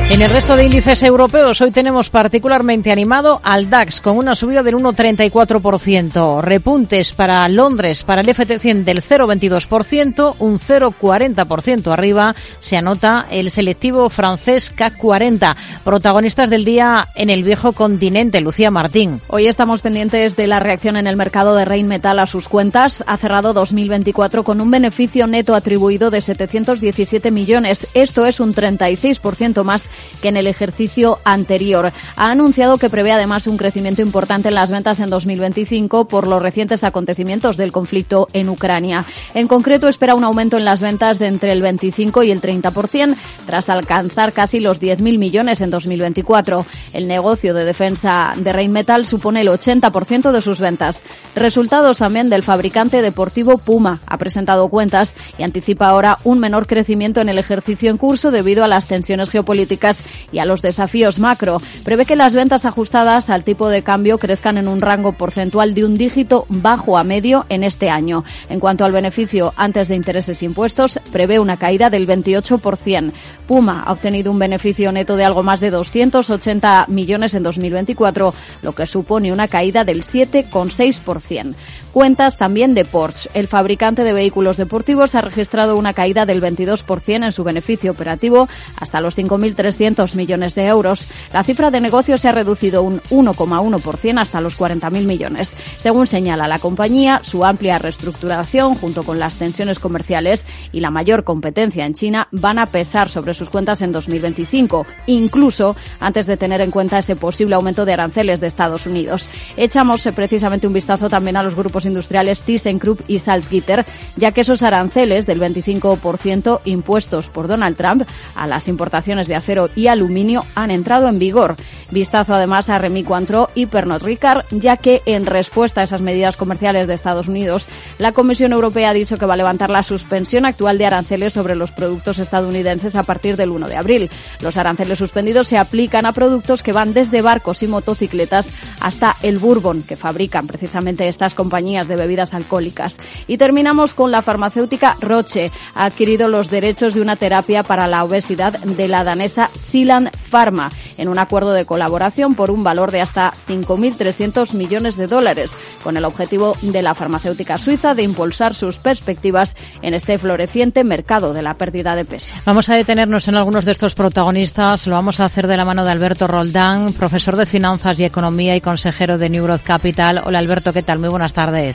C: En el resto de índices europeos hoy tenemos particularmente animado al DAX con una subida del uno coma treinta y cuatro por ciento. Repuntes para Londres, para el F T cien del cero coma veintidós por ciento, un cero coma cuarenta por ciento arriba se anota el selectivo francés C A C cuarenta. Protagonistas del día en el viejo continente, Lucía Martín.
G: Hoy estamos pendientes de la reacción en el mercado de Rheinmetall a sus cuentas. Ha cerrado dos mil veinticuatro con un beneficio neto atribuido de setecientos diecisiete millones. Esto es un treinta y seis por ciento más que en el ejercicio anterior. Ha anunciado que prevé además un crecimiento importante en las ventas en dos mil veinticinco por los recientes acontecimientos del conflicto en Ucrania. En concreto, espera un aumento en las ventas de entre el veinticinco y el treinta por ciento, tras alcanzar casi los diez mil millones en dos mil veinticuatro. El negocio de defensa de Rheinmetall supone el ochenta por ciento de sus ventas. Resultados también del fabricante deportivo Puma. Ha presentado cuentas y anticipa ahora un menor crecimiento en el ejercicio en curso debido a las tensiones geopolíticas y a los desafíos macro. Prevé que las ventas ajustadas al tipo de cambio crezcan en un rango porcentual de un dígito bajo a medio en este año. En cuanto al beneficio antes de intereses e impuestos, prevé una caída del veintiocho por ciento. Puma ha obtenido un beneficio neto de algo más de doscientos ochenta millones en dos mil veinticuatro, lo que supone una caída del siete coma seis por ciento. Cuentas también de Porsche. El fabricante de vehículos deportivos ha registrado una caída del veintidós por ciento en su beneficio operativo hasta los cinco mil trescientos millones de euros. La cifra de negocio se ha reducido un uno coma uno por ciento hasta los cuarenta mil millones. Según señala la compañía, su amplia reestructuración junto con las tensiones comerciales y la mayor competencia en China van a pesar sobre sus cuentas en dos mil veinticinco, incluso antes de tener en cuenta ese posible aumento de aranceles de Estados Unidos. Echamos precisamente un vistazo también a los grupos industriales ThyssenKrupp y Salzgitter, ya que esos aranceles del veinticinco por ciento impuestos por Donald Trump a las importaciones de acero y aluminio han entrado en vigor. Vistazo además a Rémy Cointreau y Pernod Ricard, ya que en respuesta a esas medidas comerciales de Estados Unidos, la Comisión Europea ha dicho que va a levantar la suspensión actual de aranceles sobre los productos estadounidenses a partir del uno de abril. Los aranceles suspendidos se aplican a productos que van desde barcos y motocicletas hasta el bourbon, que fabrican precisamente estas compañías de bebidas alcohólicas. Y terminamos con la farmacéutica Roche. Ha adquirido los derechos de una terapia para la obesidad de la danesa Zealand Pharma en un acuerdo de colaboración por un valor de hasta cinco mil trescientos millones de dólares, con el objetivo de la farmacéutica suiza de impulsar sus perspectivas en este floreciente mercado de la pérdida de peso.
C: Vamos a detenernos en algunos de estos protagonistas. Lo vamos a hacer de la mano de Alberto Roldán, profesor de Finanzas y Economía y consejero de New Growth Capital. Hola Alberto, ¿qué tal? Muy buenas tardes.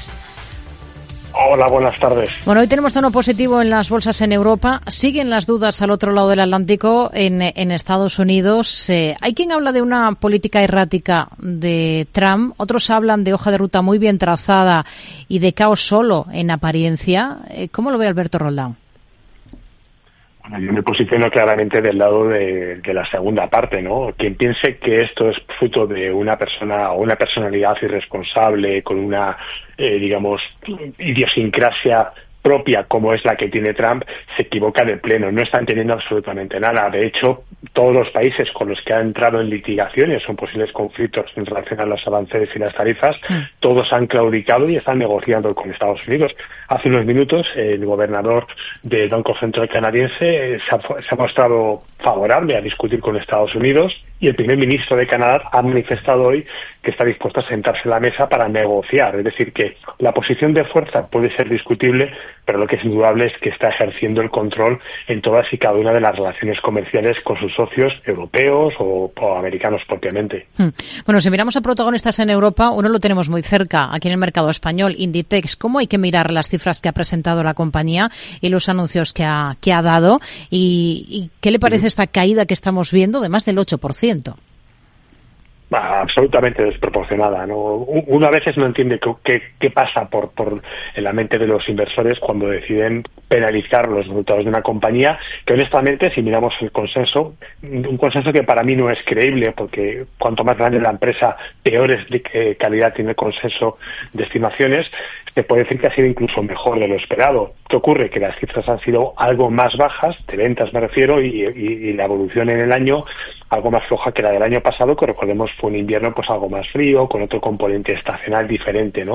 M: Hola, buenas tardes.
C: Bueno, hoy tenemos tono positivo en las bolsas en Europa. Siguen las dudas al otro lado del Atlántico, en, en Estados Unidos. Eh, hay quien habla de una política errática de Trump. Otros hablan de hoja de ruta muy bien trazada y de caos solo en apariencia. Eh, ¿Cómo lo ve Alberto Roldán?
M: Bueno, yo me posiciono claramente del lado de, de la segunda parte, ¿no? Quien piense que esto es fruto de una persona o una personalidad irresponsable con una, eh, digamos, idiosincrasia propia como es la que tiene Trump, se equivoca de pleno. No está entendiendo absolutamente nada. De hecho, todos los países con los que ha entrado en litigaciones son posibles conflictos en relación a los aranceles y las tarifas, mm. todos han claudicado y están negociando con Estados Unidos. Hace unos minutos, el gobernador del Banco Central canadiense se ha, se ha mostrado favorable a discutir con Estados Unidos y el primer ministro de Canadá ha manifestado hoy que está dispuesto a sentarse en la mesa para negociar. Es decir, que la posición de fuerza puede ser discutible, pero lo que es indudable es que está ejerciendo el control en todas y cada una de las relaciones comerciales con sus socios europeos o, o americanos propiamente.
C: Bueno, si miramos a protagonistas en Europa, uno lo tenemos muy cerca, aquí en el mercado español, Inditex. ¿Cómo hay que mirar las cifras que ha presentado la compañía y los anuncios que ha, que ha dado? ¿Y, y qué le parece esta caída que estamos viendo de más del ocho por ciento?
M: Absolutamente desproporcionada, ¿no? Uno a veces no entiende qué, qué pasa por, por en la mente de los inversores cuando deciden penalizar los resultados de una compañía que, honestamente, si miramos el consenso, un consenso que para mí no es creíble, porque cuanto más grande la empresa, peor es de calidad tiene el consenso de estimaciones, se puede decir que ha sido incluso mejor de lo esperado. ¿Qué ocurre? Que las cifras han sido algo más bajas, de ventas me refiero, y, y, y la evolución en el año algo más floja que la del año pasado, que recordemos fue un invierno pues algo más frío, con otro componente estacional diferente, ¿no?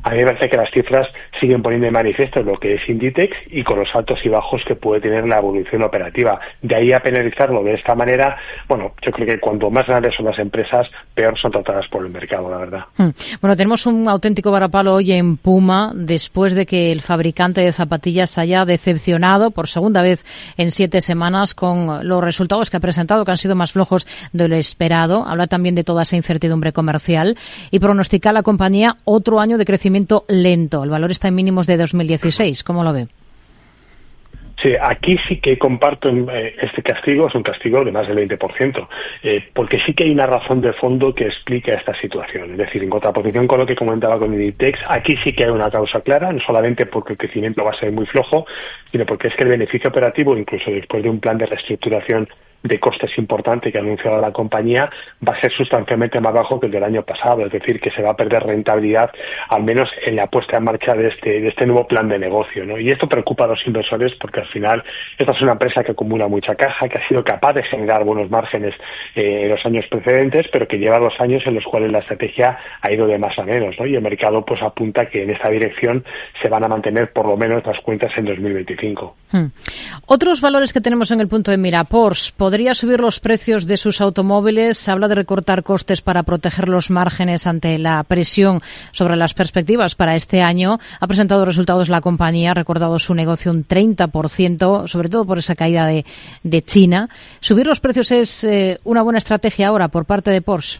M: a mí me parece que las cifras siguen poniendo de manifiesto lo que es Inditex y con los altos y bajos que puede tener la evolución operativa. De ahí a penalizarlo de esta manera, bueno, yo creo que cuanto más grandes son las empresas, peor son tratadas por el mercado, la verdad.
C: Hmm. Bueno, tenemos un auténtico varapalo hoy en Puma, después de que el fabricante de zapatillas haya decepcionado por segunda vez en siete semanas con los resultados que ha presentado, que han sido más flojos de lo esperado. Habla también de toda esa incertidumbre comercial y pronostica a la compañía otro año de crecimiento lento. El valor está en mínimos de dos mil dieciséis. ¿Cómo lo ve?
M: Sí, aquí sí que comparto eh, este castigo, es un castigo de más del veinte por ciento, eh, porque sí que hay una razón de fondo que explica esta situación. Es decir, en contraposición con lo que comentaba con Inditex, aquí sí que hay una causa clara, no solamente porque el crecimiento va a ser muy flojo, sino porque es que el beneficio operativo, incluso después de un plan de reestructuración de costes importante que ha anunciado la compañía, va a ser sustancialmente más bajo que el del año pasado, es decir, que se va a perder rentabilidad, al menos en la puesta en marcha de este de este nuevo plan de negocio, ¿no? Y esto preocupa a los inversores porque al final esta es una empresa que acumula mucha caja, que ha sido capaz de generar buenos márgenes eh, en los años precedentes, pero que lleva dos años en los cuales la estrategia ha ido de más a menos, ¿no? Y el mercado pues apunta que en esta dirección se van a mantener por lo menos las cuentas en dos mil veinticinco.
C: Hmm. Otros valores que tenemos en el punto de mira, Porsche podría subir los precios de sus automóviles, habla de recortar costes para proteger los márgenes ante la presión sobre las perspectivas para este año. Ha presentado resultados la compañía, ha recordado su negocio un treinta por ciento, sobre todo por esa caída de, de China. ¿Subir los precios es eh, una buena estrategia ahora por parte de Porsche?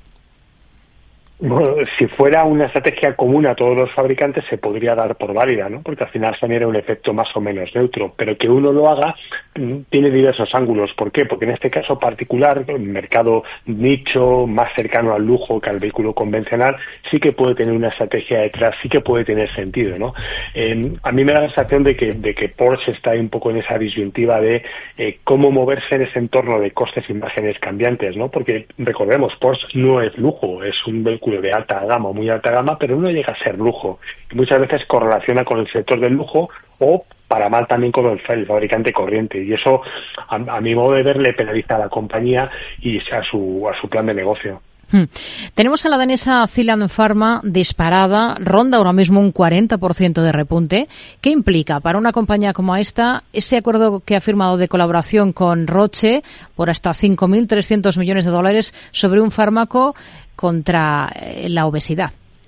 M: Bueno, si fuera una estrategia común a todos los fabricantes se podría dar por válida, ¿no? Porque al final genera un efecto más o menos neutro, pero que uno lo haga tiene diversos ángulos. ¿Por qué? Porque en este caso particular, el mercado nicho, más cercano al lujo que al vehículo convencional, sí que puede tener una estrategia detrás, sí que puede tener sentido, ¿no? Eh, a mí me da la sensación de que, de que Porsche está ahí un poco en esa disyuntiva de eh, cómo moverse en ese entorno de costes y márgenes cambiantes, ¿no? Porque recordemos, Porsche no es lujo, es un vehículo de alta gama o muy alta gama, pero no llega a ser lujo. Y muchas veces correlaciona con el sector del lujo o, para mal, también con el, el fabricante corriente. Y eso, a, a mi modo de ver, le penaliza a la compañía y a su, a su plan de negocio.
C: Hmm. Tenemos a la danesa Zealand Pharma disparada, ronda ahora mismo un cuarenta por ciento de repunte. ¿Qué implica para una compañía como esta ese acuerdo que ha firmado de colaboración con Roche por hasta cinco mil trescientos millones de dólares sobre un fármaco contra la obesidad?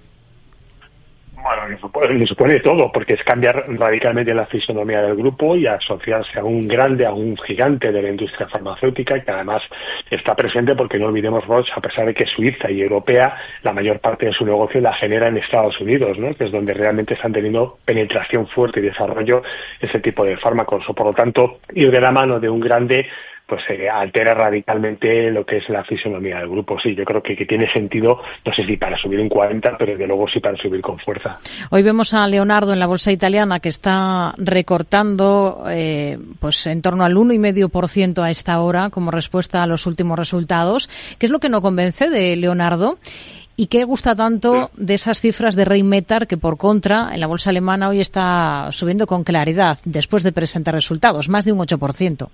M: Bueno, le supone, le supone todo, porque es cambiar radicalmente la fisonomía del grupo y asociarse a un grande, a un gigante de la industria farmacéutica, que además está presente, porque no olvidemos, Roche, a pesar de que es suiza y europea, la mayor parte de su negocio la genera en Estados Unidos, ¿no? Que es donde realmente están teniendo penetración fuerte y desarrollo ese tipo de fármacos. O por lo tanto, ir de la mano de un grande pues eh, altera radicalmente lo que es la fisonomía del grupo. Sí, yo creo que, que tiene sentido, no sé si para subir un cuarenta, pero desde luego sí para subir con fuerza.
C: Hoy vemos a Leonardo en la bolsa italiana que está recortando eh, pues en torno al uno coma cinco por ciento a esta hora como respuesta a los últimos resultados. ¿Qué es lo que no convence de Leonardo? ¿Y qué gusta tanto de esas cifras de Rheinmetall, que por contra en la bolsa alemana hoy está subiendo con claridad después de presentar resultados, más de un ocho por ciento?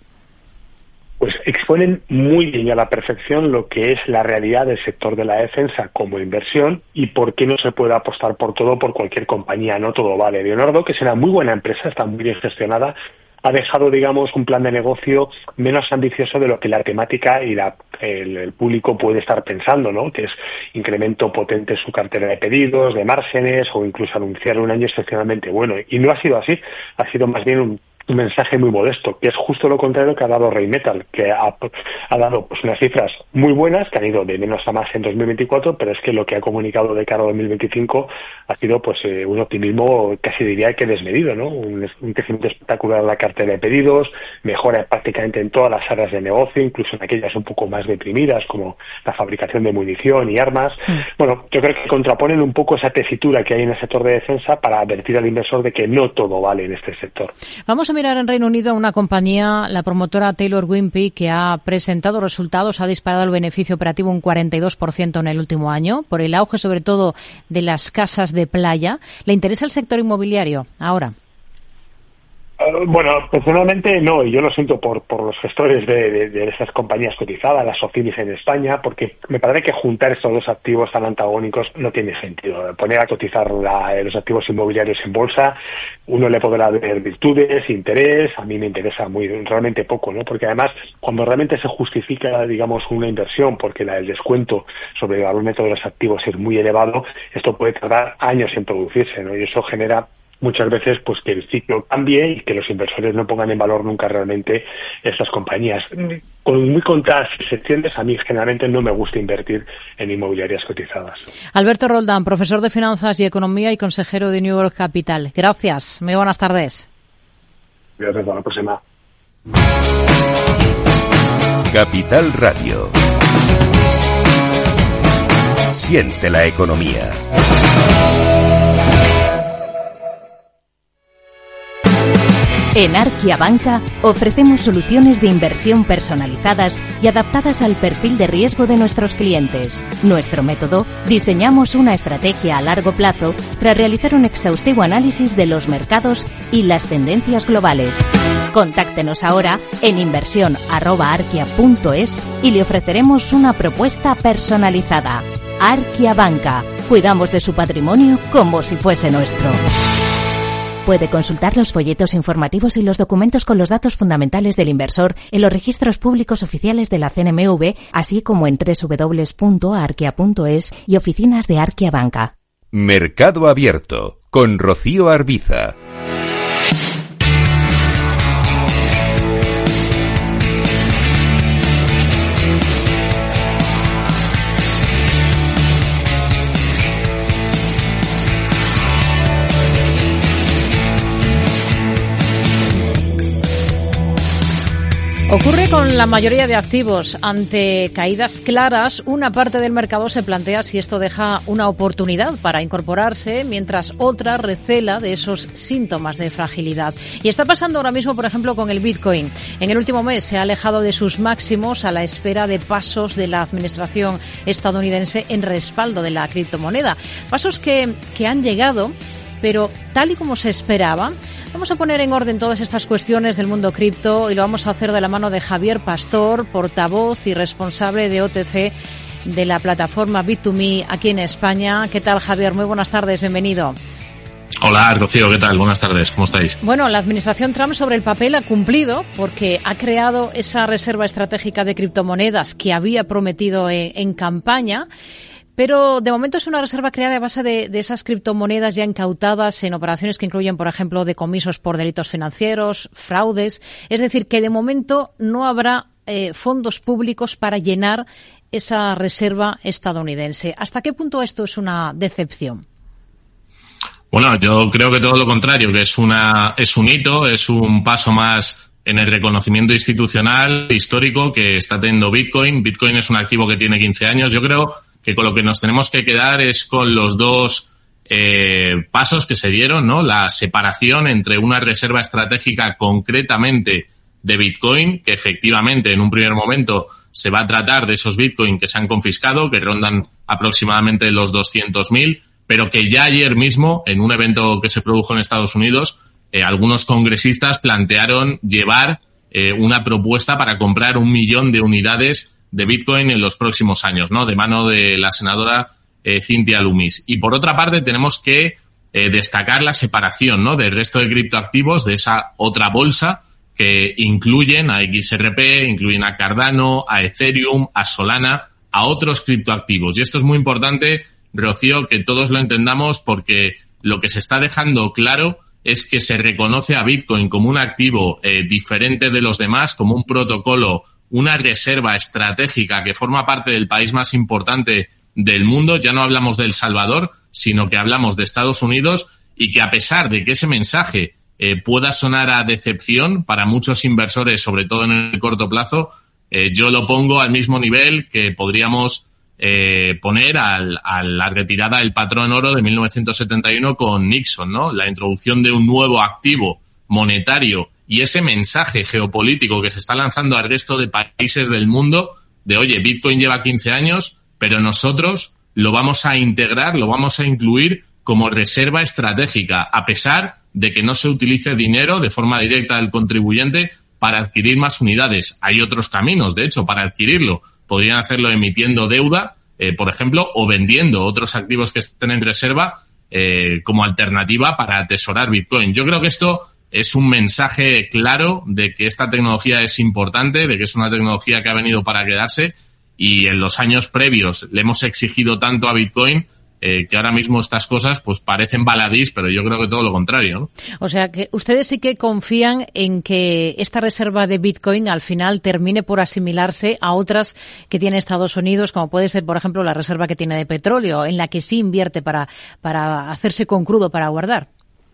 M: Pues exponen muy bien y a la perfección lo que es la realidad del sector de la defensa como inversión y por qué no se puede apostar por todo por cualquier compañía, no todo vale. Leonardo, que es una muy buena empresa, está muy bien gestionada, ha dejado, digamos, un plan de negocio menos ambicioso de lo que la temática y la, el, el público puede estar pensando, ¿no? Que es incremento potente en su cartera de pedidos, de márgenes o incluso anunciar un año excepcionalmente bueno. Y no ha sido así, ha sido más bien un un mensaje muy modesto, que es justo lo contrario que ha dado Rheinmetall, que ha, ha dado pues unas cifras muy buenas, que han ido de menos a más en dos mil veinticuatro, pero es que lo que ha comunicado de cara a dos mil veinticinco ha sido pues eh, un optimismo casi diría que desmedido, ¿no? Un, un crecimiento espectacular de la cartera de pedidos, mejora prácticamente en todas las áreas de negocio, incluso en aquellas un poco más deprimidas, como la fabricación de munición y armas. Mm. Bueno, yo creo que contraponen un poco esa tesitura que hay en el sector de defensa para advertir al inversor de que no todo vale en este sector.
C: Vamos a mirar en Reino Unido a una compañía, la promotora Taylor Wimpey, que ha presentado resultados, ha disparado el beneficio operativo un cuarenta y dos por ciento en el último año, por el auge sobre todo de las casas de playa. ¿Le interesa el sector inmobiliario ahora?
M: Uh, bueno, personalmente no, y yo lo siento por por los gestores de, de, de esas compañías cotizadas, las SOCIMIS en España, porque me parece que juntar estos dos activos tan antagónicos no tiene sentido. Poner a cotizar la, los activos inmobiliarios en bolsa, uno le podrá ver virtudes, interés, a mí me interesa muy realmente poco, ¿no? Porque además, cuando realmente se justifica, digamos, una inversión, porque la, el descuento sobre el valor neto de los activos es muy elevado, esto puede tardar años en producirse, ¿no? Y eso genera muchas veces pues que el ciclo cambie y que los inversores no pongan en valor nunca realmente estas compañías. Con muy contadas excepciones, a mí generalmente no me gusta invertir en inmobiliarias cotizadas.
C: Alberto Roldán, profesor de Finanzas y Economía y consejero de New York Capital. Gracias. Muy buenas tardes.
M: Gracias, hasta la próxima.
D: Capital Radio. Siente la economía.
N: En Arquia Banca ofrecemos soluciones de inversión personalizadas y adaptadas al perfil de riesgo de nuestros clientes. Nuestro método, diseñamos una estrategia a largo plazo tras realizar un exhaustivo análisis de los mercados y las tendencias globales. Contáctenos ahora en inversión arroba arquia punto es y le ofreceremos una propuesta personalizada. Arquia Banca. Cuidamos de su patrimonio como si fuese nuestro. Puede consultar los folletos informativos y los documentos con los datos fundamentales del inversor en los registros públicos oficiales de la C N M V, así como en doble u doble u doble u punto arquia punto es y oficinas de Arquia Banca.
D: Mercado Abierto con Rocío Arbiza.
C: Ocurre con la mayoría de activos. Ante caídas claras, una parte del mercado se plantea si esto deja una oportunidad para incorporarse, mientras otra recela de esos síntomas de fragilidad. Y está pasando ahora mismo, por ejemplo, con el Bitcoin. En el último mes se ha alejado de sus máximos a la espera de pasos de la administración estadounidense en respaldo de la criptomoneda. Pasos que, que han llegado, pero tal y como se esperaba. Vamos a poner en orden todas estas cuestiones del mundo cripto y lo vamos a hacer de la mano de Javier Pastor, portavoz y responsable de O T C de la plataforma Bit to Me aquí en España. ¿Qué tal, Javier? Muy buenas tardes, bienvenido.
O: Hola, Rocío, ¿qué tal? Buenas tardes, ¿cómo estáis?
C: Bueno, la administración Trump sobre el papel ha cumplido porque ha creado esa reserva estratégica de criptomonedas que había prometido en, en campaña. Pero de momento es una reserva creada a base de, de esas criptomonedas ya incautadas en operaciones que incluyen, por ejemplo, decomisos por delitos financieros, fraudes. Es decir, que de momento no habrá eh, fondos públicos para llenar esa reserva estadounidense. ¿Hasta qué punto esto es una decepción?
O: Bueno, yo creo que todo lo contrario, que es una es un hito, es un paso más en el reconocimiento institucional histórico que está teniendo Bitcoin. Bitcoin es un activo que tiene quince años. Yo creo que con lo que nos tenemos que quedar es con los dos eh, pasos que se dieron, ¿no? La separación entre una reserva estratégica concretamente de Bitcoin, que efectivamente en un primer momento se va a tratar de esos Bitcoin que se han confiscado, que rondan aproximadamente los doscientos mil, pero que ya ayer mismo, en un evento que se produjo en Estados Unidos, eh, algunos congresistas plantearon llevar eh, una propuesta para comprar un millón de unidades de Bitcoin en los próximos años, ¿no? De mano de la senadora eh, Cynthia Lummis. Y por otra parte tenemos que eh, destacar la separación, ¿no? Del resto de criptoactivos de esa otra bolsa que incluyen a X R P, incluyen a Cardano, a Ethereum, a Solana, a otros criptoactivos. Y esto es muy importante, Rocío, que todos lo entendamos porque lo que se está dejando claro es que se reconoce a Bitcoin como un activo eh, diferente de los demás, como un protocolo, una reserva estratégica que forma parte del país más importante del mundo. Ya no hablamos de El Salvador, sino que hablamos de Estados Unidos, y que a pesar de que ese mensaje eh, pueda sonar a decepción para muchos inversores, sobre todo en el corto plazo, eh, yo lo pongo al mismo nivel que podríamos eh, poner al, a la retirada del patrón oro de mil novecientos setenta y uno con Nixon, ¿no? La introducción de un nuevo activo monetario y ese mensaje geopolítico que se está lanzando al resto de países del mundo de, oye, Bitcoin lleva quince años, pero nosotros lo vamos a integrar, lo vamos a incluir como reserva estratégica, a pesar de que no se utilice dinero de forma directa del contribuyente para adquirir más unidades. Hay otros caminos, de hecho, para adquirirlo. Podrían hacerlo emitiendo deuda, eh, por ejemplo, o vendiendo otros activos que estén en reserva eh, como alternativa para atesorar Bitcoin. Yo creo que esto es un mensaje claro de que esta tecnología es importante, de que es una tecnología que ha venido para quedarse, y en los años previos le hemos exigido tanto a Bitcoin eh, que ahora mismo estas cosas pues parecen baladís, pero yo creo que todo lo contrario, ¿no?
C: O sea, que ustedes sí que confían en que esta reserva de Bitcoin al final termine por asimilarse a otras que tiene Estados Unidos, como puede ser, por ejemplo, la reserva que tiene de petróleo, en la que sí invierte para, para hacerse con crudo para guardar.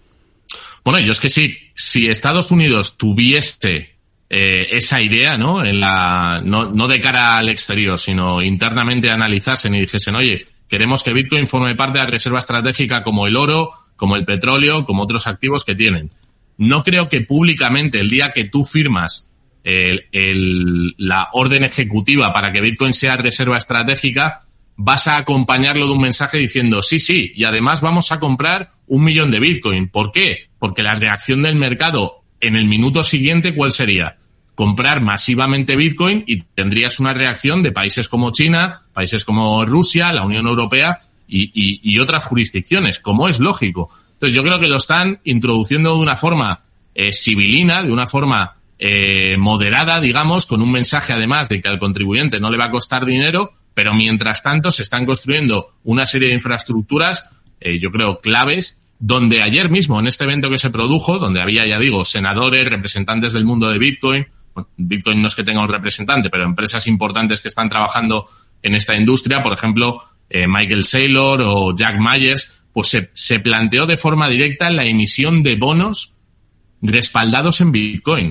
O: Bueno, yo es que sí, si Estados Unidos tuviese eh, esa idea, ¿no? En la, no, no de cara al exterior, sino internamente analizasen y dijesen, oye, queremos que Bitcoin forme parte de la reserva estratégica como el oro, como el petróleo, como otros activos que tienen. No creo que públicamente, el día que tú firmas el, el, la orden ejecutiva para que Bitcoin sea reserva estratégica, vas a acompañarlo de un mensaje diciendo, sí, sí, y además vamos a comprar un millón de Bitcoin. ¿Por qué? Porque la reacción del mercado en el minuto siguiente, ¿cuál sería? Comprar masivamente Bitcoin, y tendrías una reacción de países como China, países como Rusia, la Unión Europea y, y, y otras jurisdicciones, como es lógico. Entonces yo creo que lo están introduciendo de una forma eh, civilina, de una forma eh, moderada, digamos, con un mensaje además de que al contribuyente no le va a costar dinero, pero mientras tanto se están construyendo una serie de infraestructuras, eh, yo creo, claves, donde ayer mismo, en este evento que se produjo, donde había, ya digo, senadores, representantes del mundo de Bitcoin, Bitcoin no es que tenga un representante, pero empresas importantes que están trabajando en esta industria, por ejemplo, eh, Michael Saylor o Jack Myers, pues se, se planteó de forma directa la emisión de bonos respaldados en Bitcoin.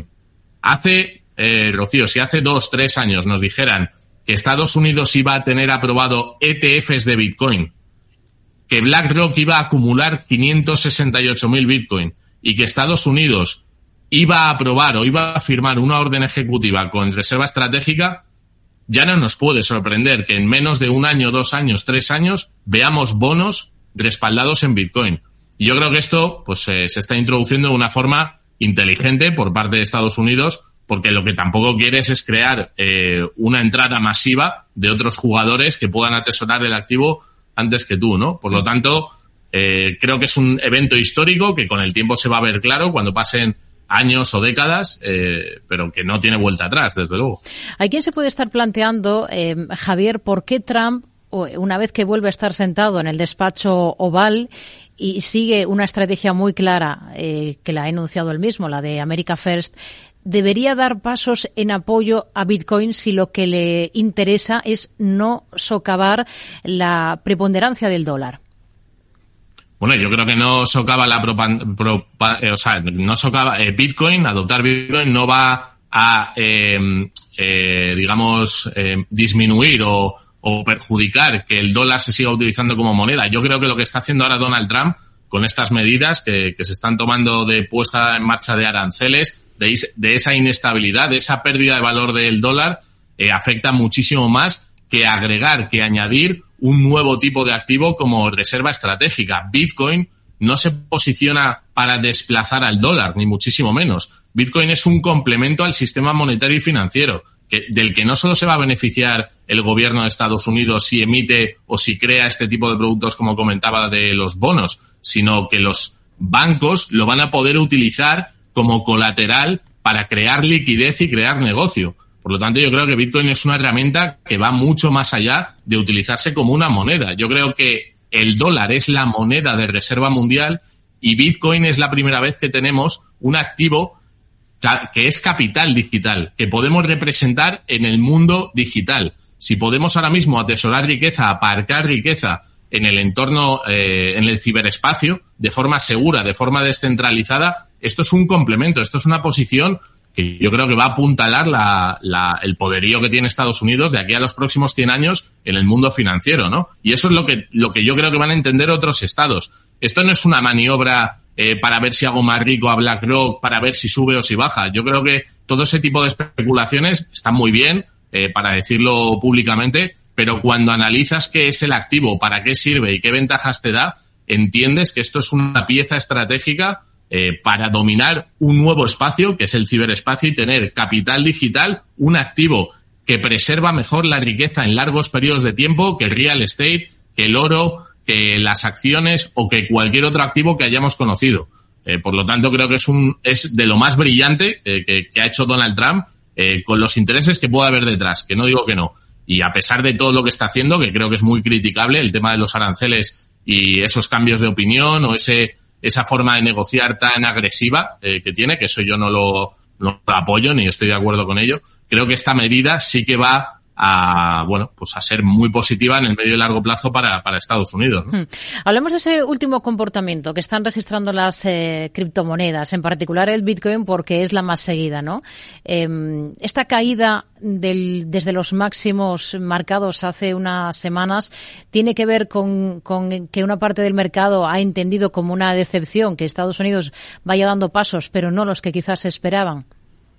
O: Hace, eh, Rocío, si hace dos, tres años nos dijeran que Estados Unidos iba a tener aprobado E T Fs de Bitcoin, que BlackRock iba a acumular quinientos sesenta y ocho mil Bitcoin y que Estados Unidos iba a aprobar o iba a firmar una orden ejecutiva con reserva estratégica, ya no nos puede sorprender que en menos de un año, dos años, tres años veamos bonos respaldados en Bitcoin. Y yo creo que esto pues eh, se está introduciendo de una forma inteligente por parte de Estados Unidos, porque lo que tampoco quieres es crear eh, una entrada masiva de otros jugadores que puedan atesorar el activo antes que tú, ¿no? Por lo tanto, eh, creo que es un evento histórico que con el tiempo se va a ver claro cuando pasen años o décadas, eh, pero que no tiene vuelta atrás, desde luego.
C: Hay quien se puede estar planteando, eh, Javier, ¿por qué Trump, una vez que vuelve a estar sentado en el despacho Oval y sigue una estrategia muy clara eh, que la ha enunciado él mismo, la de America First, debería dar pasos en apoyo a Bitcoin si lo que le interesa es no socavar la preponderancia del dólar?
O: Bueno, yo creo que no socava la propan, propa, eh, o sea, no socava eh, Bitcoin, adoptar Bitcoin no va a, eh, eh, digamos, eh, disminuir o, o perjudicar que el dólar se siga utilizando como moneda. Yo creo que lo que está haciendo ahora Donald Trump con estas medidas que, que se están tomando de puesta en marcha de aranceles, de, de esa inestabilidad, de esa pérdida de valor del dólar, eh, afecta muchísimo más que agregar, que añadir un nuevo tipo de activo como reserva estratégica. Bitcoin no se posiciona para desplazar al dólar, ni muchísimo menos. Bitcoin es un complemento al sistema monetario y financiero, que, del que no solo se va a beneficiar el gobierno de Estados Unidos si emite o si crea este tipo de productos, como comentaba, de los bonos, sino que los bancos lo van a poder utilizar como colateral para crear liquidez y crear negocio. Por lo tanto, yo creo que Bitcoin es una herramienta que va mucho más allá de utilizarse como una moneda. Yo creo que el dólar es la moneda de reserva mundial y Bitcoin es la primera vez que tenemos un activo que es capital digital, que podemos representar en el mundo digital. Si podemos ahora mismo atesorar riqueza, aparcar riqueza en el entorno, eh, en el ciberespacio, de forma segura, de forma descentralizada, esto es un complemento, esto es una posición que yo creo que va a apuntalar la, la, el poderío que tiene Estados Unidos de aquí a los próximos cien años en el mundo financiero, ¿no? Y eso es lo que, lo que yo creo que van a entender otros estados. Esto no es una maniobra eh, para ver si hago más rico a BlackRock, para ver si sube o si baja. Yo creo que todo ese tipo de especulaciones están muy bien, eh, para decirlo públicamente, pero cuando analizas qué es el activo, para qué sirve y qué ventajas te da, entiendes que esto es una pieza estratégica eh, para dominar un nuevo espacio, que es el ciberespacio, y tener capital digital, un activo que preserva mejor la riqueza en largos periodos de tiempo que el real estate, que el oro, que las acciones o que cualquier otro activo que hayamos conocido. Eh, por lo tanto, creo que es un es de lo más brillante eh, que, que ha hecho Donald Trump eh, con los intereses que pueda haber detrás, que no digo que no. Y a pesar de todo lo que está haciendo, que creo que es muy criticable, el tema de los aranceles y esos cambios de opinión o ese esa forma de negociar tan agresiva eh, que tiene, que eso yo no lo, no lo apoyo ni estoy de acuerdo con ello, creo que esta medida sí que va a, bueno, pues a ser muy positiva en el medio y largo plazo para, para Estados Unidos, ¿no?
C: Hmm. Hablemos de ese último comportamiento que están registrando las eh, criptomonedas, en particular el Bitcoin, porque es la más seguida, ¿no? Eh, esta caída del, desde los máximos marcados hace unas semanas tiene que ver con, con que una parte del mercado ha entendido como una decepción que Estados Unidos vaya dando pasos, pero no los que quizás se esperaban.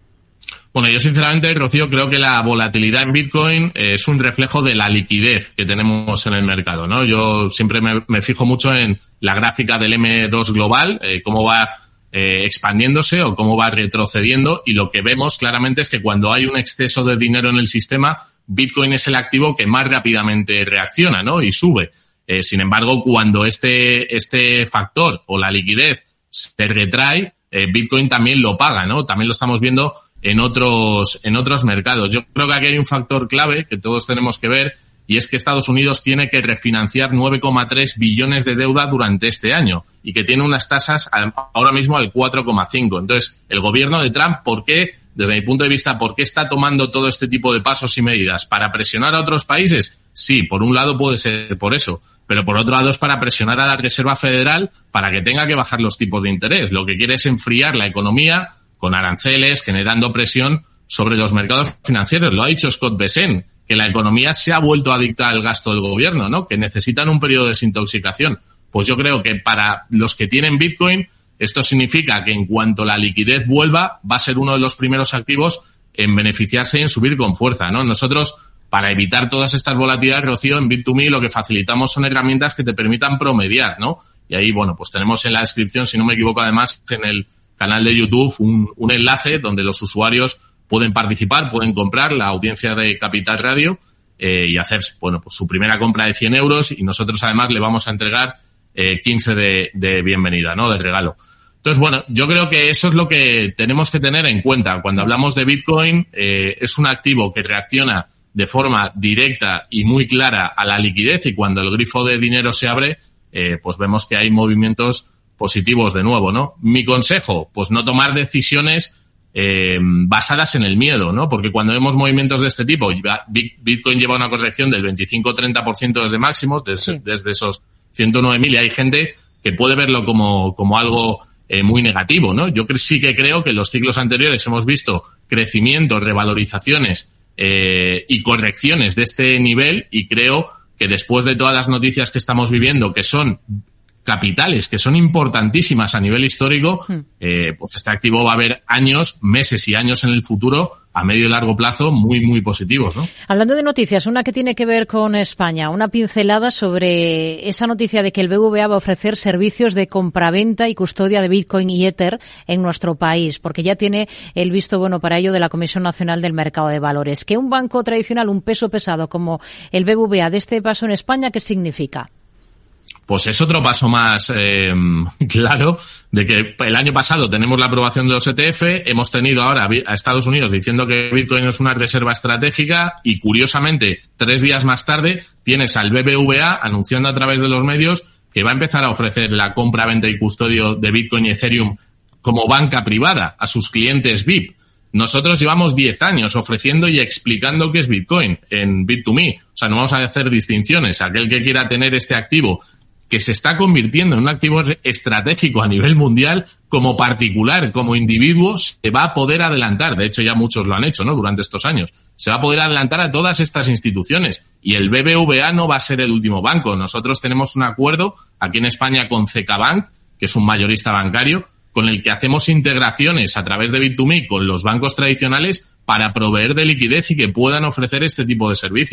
O: Bueno, yo sinceramente, Rocío, creo que la volatilidad en Bitcoin eh, es un reflejo de la liquidez que tenemos en el mercado, ¿no? Yo siempre me, me fijo mucho en la gráfica del eme dos global, eh, cómo va eh, expandiéndose o cómo va retrocediendo, y lo que vemos claramente es que cuando hay un exceso de dinero en el sistema, Bitcoin es el activo que más rápidamente reacciona, ¿no? Y sube. Eh, sin embargo, cuando este, este factor o la liquidez se retrae, eh, Bitcoin también lo paga, ¿no? También lo estamos viendo en otros en otros mercados. Yo creo que aquí hay un factor clave que todos tenemos que ver, y es que Estados Unidos tiene que refinanciar nueve coma tres billones de deuda durante este año y que tiene unas tasas ahora mismo al cuatro coma cinco. Entonces, el gobierno de Trump, ¿por qué? Desde mi punto de vista, ¿por qué está tomando todo este tipo de pasos y medidas? ¿Para presionar a otros países? Sí, por un lado puede ser por eso, pero por otro lado es para presionar a la Reserva Federal para que tenga que bajar los tipos de interés. Lo que quiere es enfriar la economía con aranceles, generando presión sobre los mercados financieros. Lo ha dicho Scott Bessent, que la economía se ha vuelto adicta al gasto del gobierno, ¿no? Que necesitan un periodo de desintoxicación. Pues yo creo que para los que tienen Bitcoin, esto significa que en cuanto la liquidez vuelva, va a ser uno de los primeros activos en beneficiarse y en subir con fuerza, ¿no? Nosotros, para evitar todas estas volatilidades, Rocío, en Bit to Me lo que facilitamos son herramientas que te permitan promediar, ¿no? Y ahí, bueno, pues tenemos en la descripción, si no me equivoco, además, en el canal de YouTube, un, un enlace donde los usuarios pueden participar, pueden comprar, la audiencia de Capital Radio, eh, y hacer, bueno, pues su primera compra de cien euros, y nosotros además le vamos a entregar eh, quince de, de bienvenida, ¿no? De regalo. Entonces, bueno, yo creo que eso es lo que tenemos que tener en cuenta. Cuando hablamos de Bitcoin, eh, es un activo que reacciona de forma directa y muy clara a la liquidez, y cuando el grifo de dinero se abre, eh, pues vemos que hay movimientos positivos de nuevo, ¿no? Mi consejo, pues no tomar decisiones eh, basadas en el miedo, ¿no? Porque cuando vemos movimientos de este tipo, Bitcoin lleva una corrección del veinticinco a treinta por ciento desde máximos, desde, sí. desde esos ciento nueve mil, y hay gente que puede verlo como, como algo eh, muy negativo, ¿no? Yo sí que creo que en los ciclos anteriores hemos visto crecimientos, revalorizaciones eh, y correcciones de este nivel, y creo que después de todas las noticias que estamos viviendo, que son capitales, que son importantísimas a nivel histórico, eh, pues este activo va a haber años, meses y años en el futuro, a medio y largo plazo, muy, muy positivos, ¿no?
C: Hablando de noticias, una que tiene que ver con España, una pincelada sobre esa noticia de que el B B V A va a ofrecer servicios de compraventa y custodia de Bitcoin y Ether en nuestro país, porque ya tiene el visto bueno para ello de la Comisión Nacional del Mercado de Valores. Que un banco tradicional, un peso pesado como el B B V A, de este paso en España, ¿qué significa?
O: Pues es otro paso más eh, claro de que el año pasado tenemos la aprobación de los E T F, hemos tenido ahora a Estados Unidos diciendo que Bitcoin es una reserva estratégica, y curiosamente, tres días más tarde, tienes al B B V A anunciando a través de los medios que va a empezar a ofrecer la compra, venta y custodio de Bitcoin y Ethereum como banca privada a sus clientes V I P. Nosotros llevamos diez años ofreciendo y explicando qué es Bitcoin en Bit to Me. O sea, no vamos a hacer distinciones. Aquel que quiera tener este activo, que se está convirtiendo en un activo estratégico a nivel mundial, como particular, como individuo, se va a poder adelantar. De hecho, ya muchos lo han hecho, ¿no? Durante estos años. Se va a poder adelantar a todas estas instituciones. Y el B B V A no va a ser el último banco. Nosotros tenemos un acuerdo aquí en España con CaixaBank, que es un mayorista bancario, con el que hacemos integraciones a través de Bit to Me con los bancos tradicionales para proveer de liquidez y que puedan ofrecer este tipo de servicio.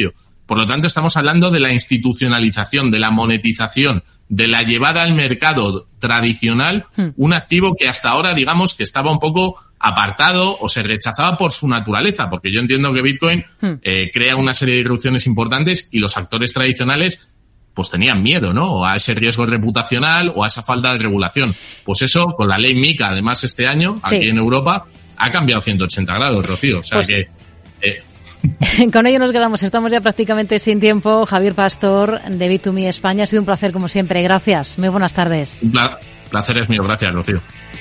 O: Por lo tanto, estamos hablando de la institucionalización, de la monetización, de la llevada al mercado tradicional, hmm. un activo que hasta ahora, digamos, que estaba un poco apartado o se rechazaba por su naturaleza, porque yo entiendo que Bitcoin hmm. eh, crea una serie de disrupciones importantes y los actores tradicionales pues tenían miedo, ¿no? A ese riesgo reputacional o a esa falta de regulación. Pues eso, con la ley MiCA, además, este año, sí. aquí en Europa, ha cambiado ciento ochenta grados, Rocío. O sea pues... que... Eh...
C: Con ello nos quedamos. Estamos ya prácticamente sin tiempo. Javier Pastor, de B dos Me España. Ha sido un placer, como siempre. Gracias. Muy buenas tardes.
O: Un pla- placer es mío. Gracias, Rocío.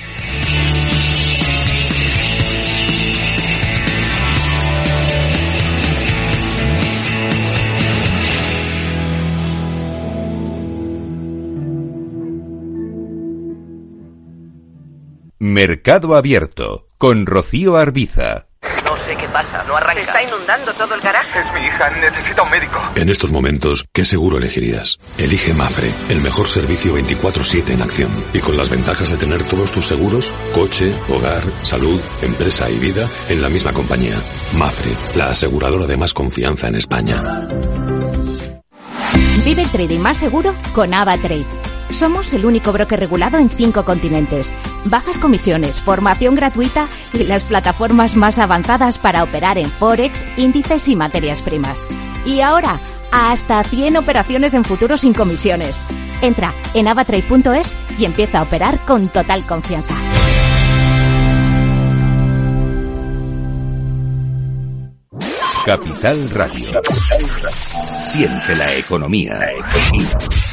D: Mercado Abierto, con Rocío Arbiza.
P: No sé qué pasa, no arranca. Se está inundando todo el garaje.
Q: Es mi hija, necesita un médico.
R: En estos momentos, ¿qué seguro elegirías? Elige Mafre, el mejor servicio veinticuatro siete en acción. Y con las ventajas de tener todos tus seguros, coche, hogar, salud, empresa y vida, en la misma compañía. Mafre, la aseguradora de más confianza en España.
N: Vive el trading más seguro con AvaTrade. Somos el único broker regulado en cinco continentes. Bajas comisiones, formación gratuita y las plataformas más avanzadas para operar en Forex, índices y materias primas. Y ahora, hasta cien operaciones en futuros sin comisiones. Entra en avatrade punto es y empieza a operar con total confianza.
D: Capital Radio. Siente la economía.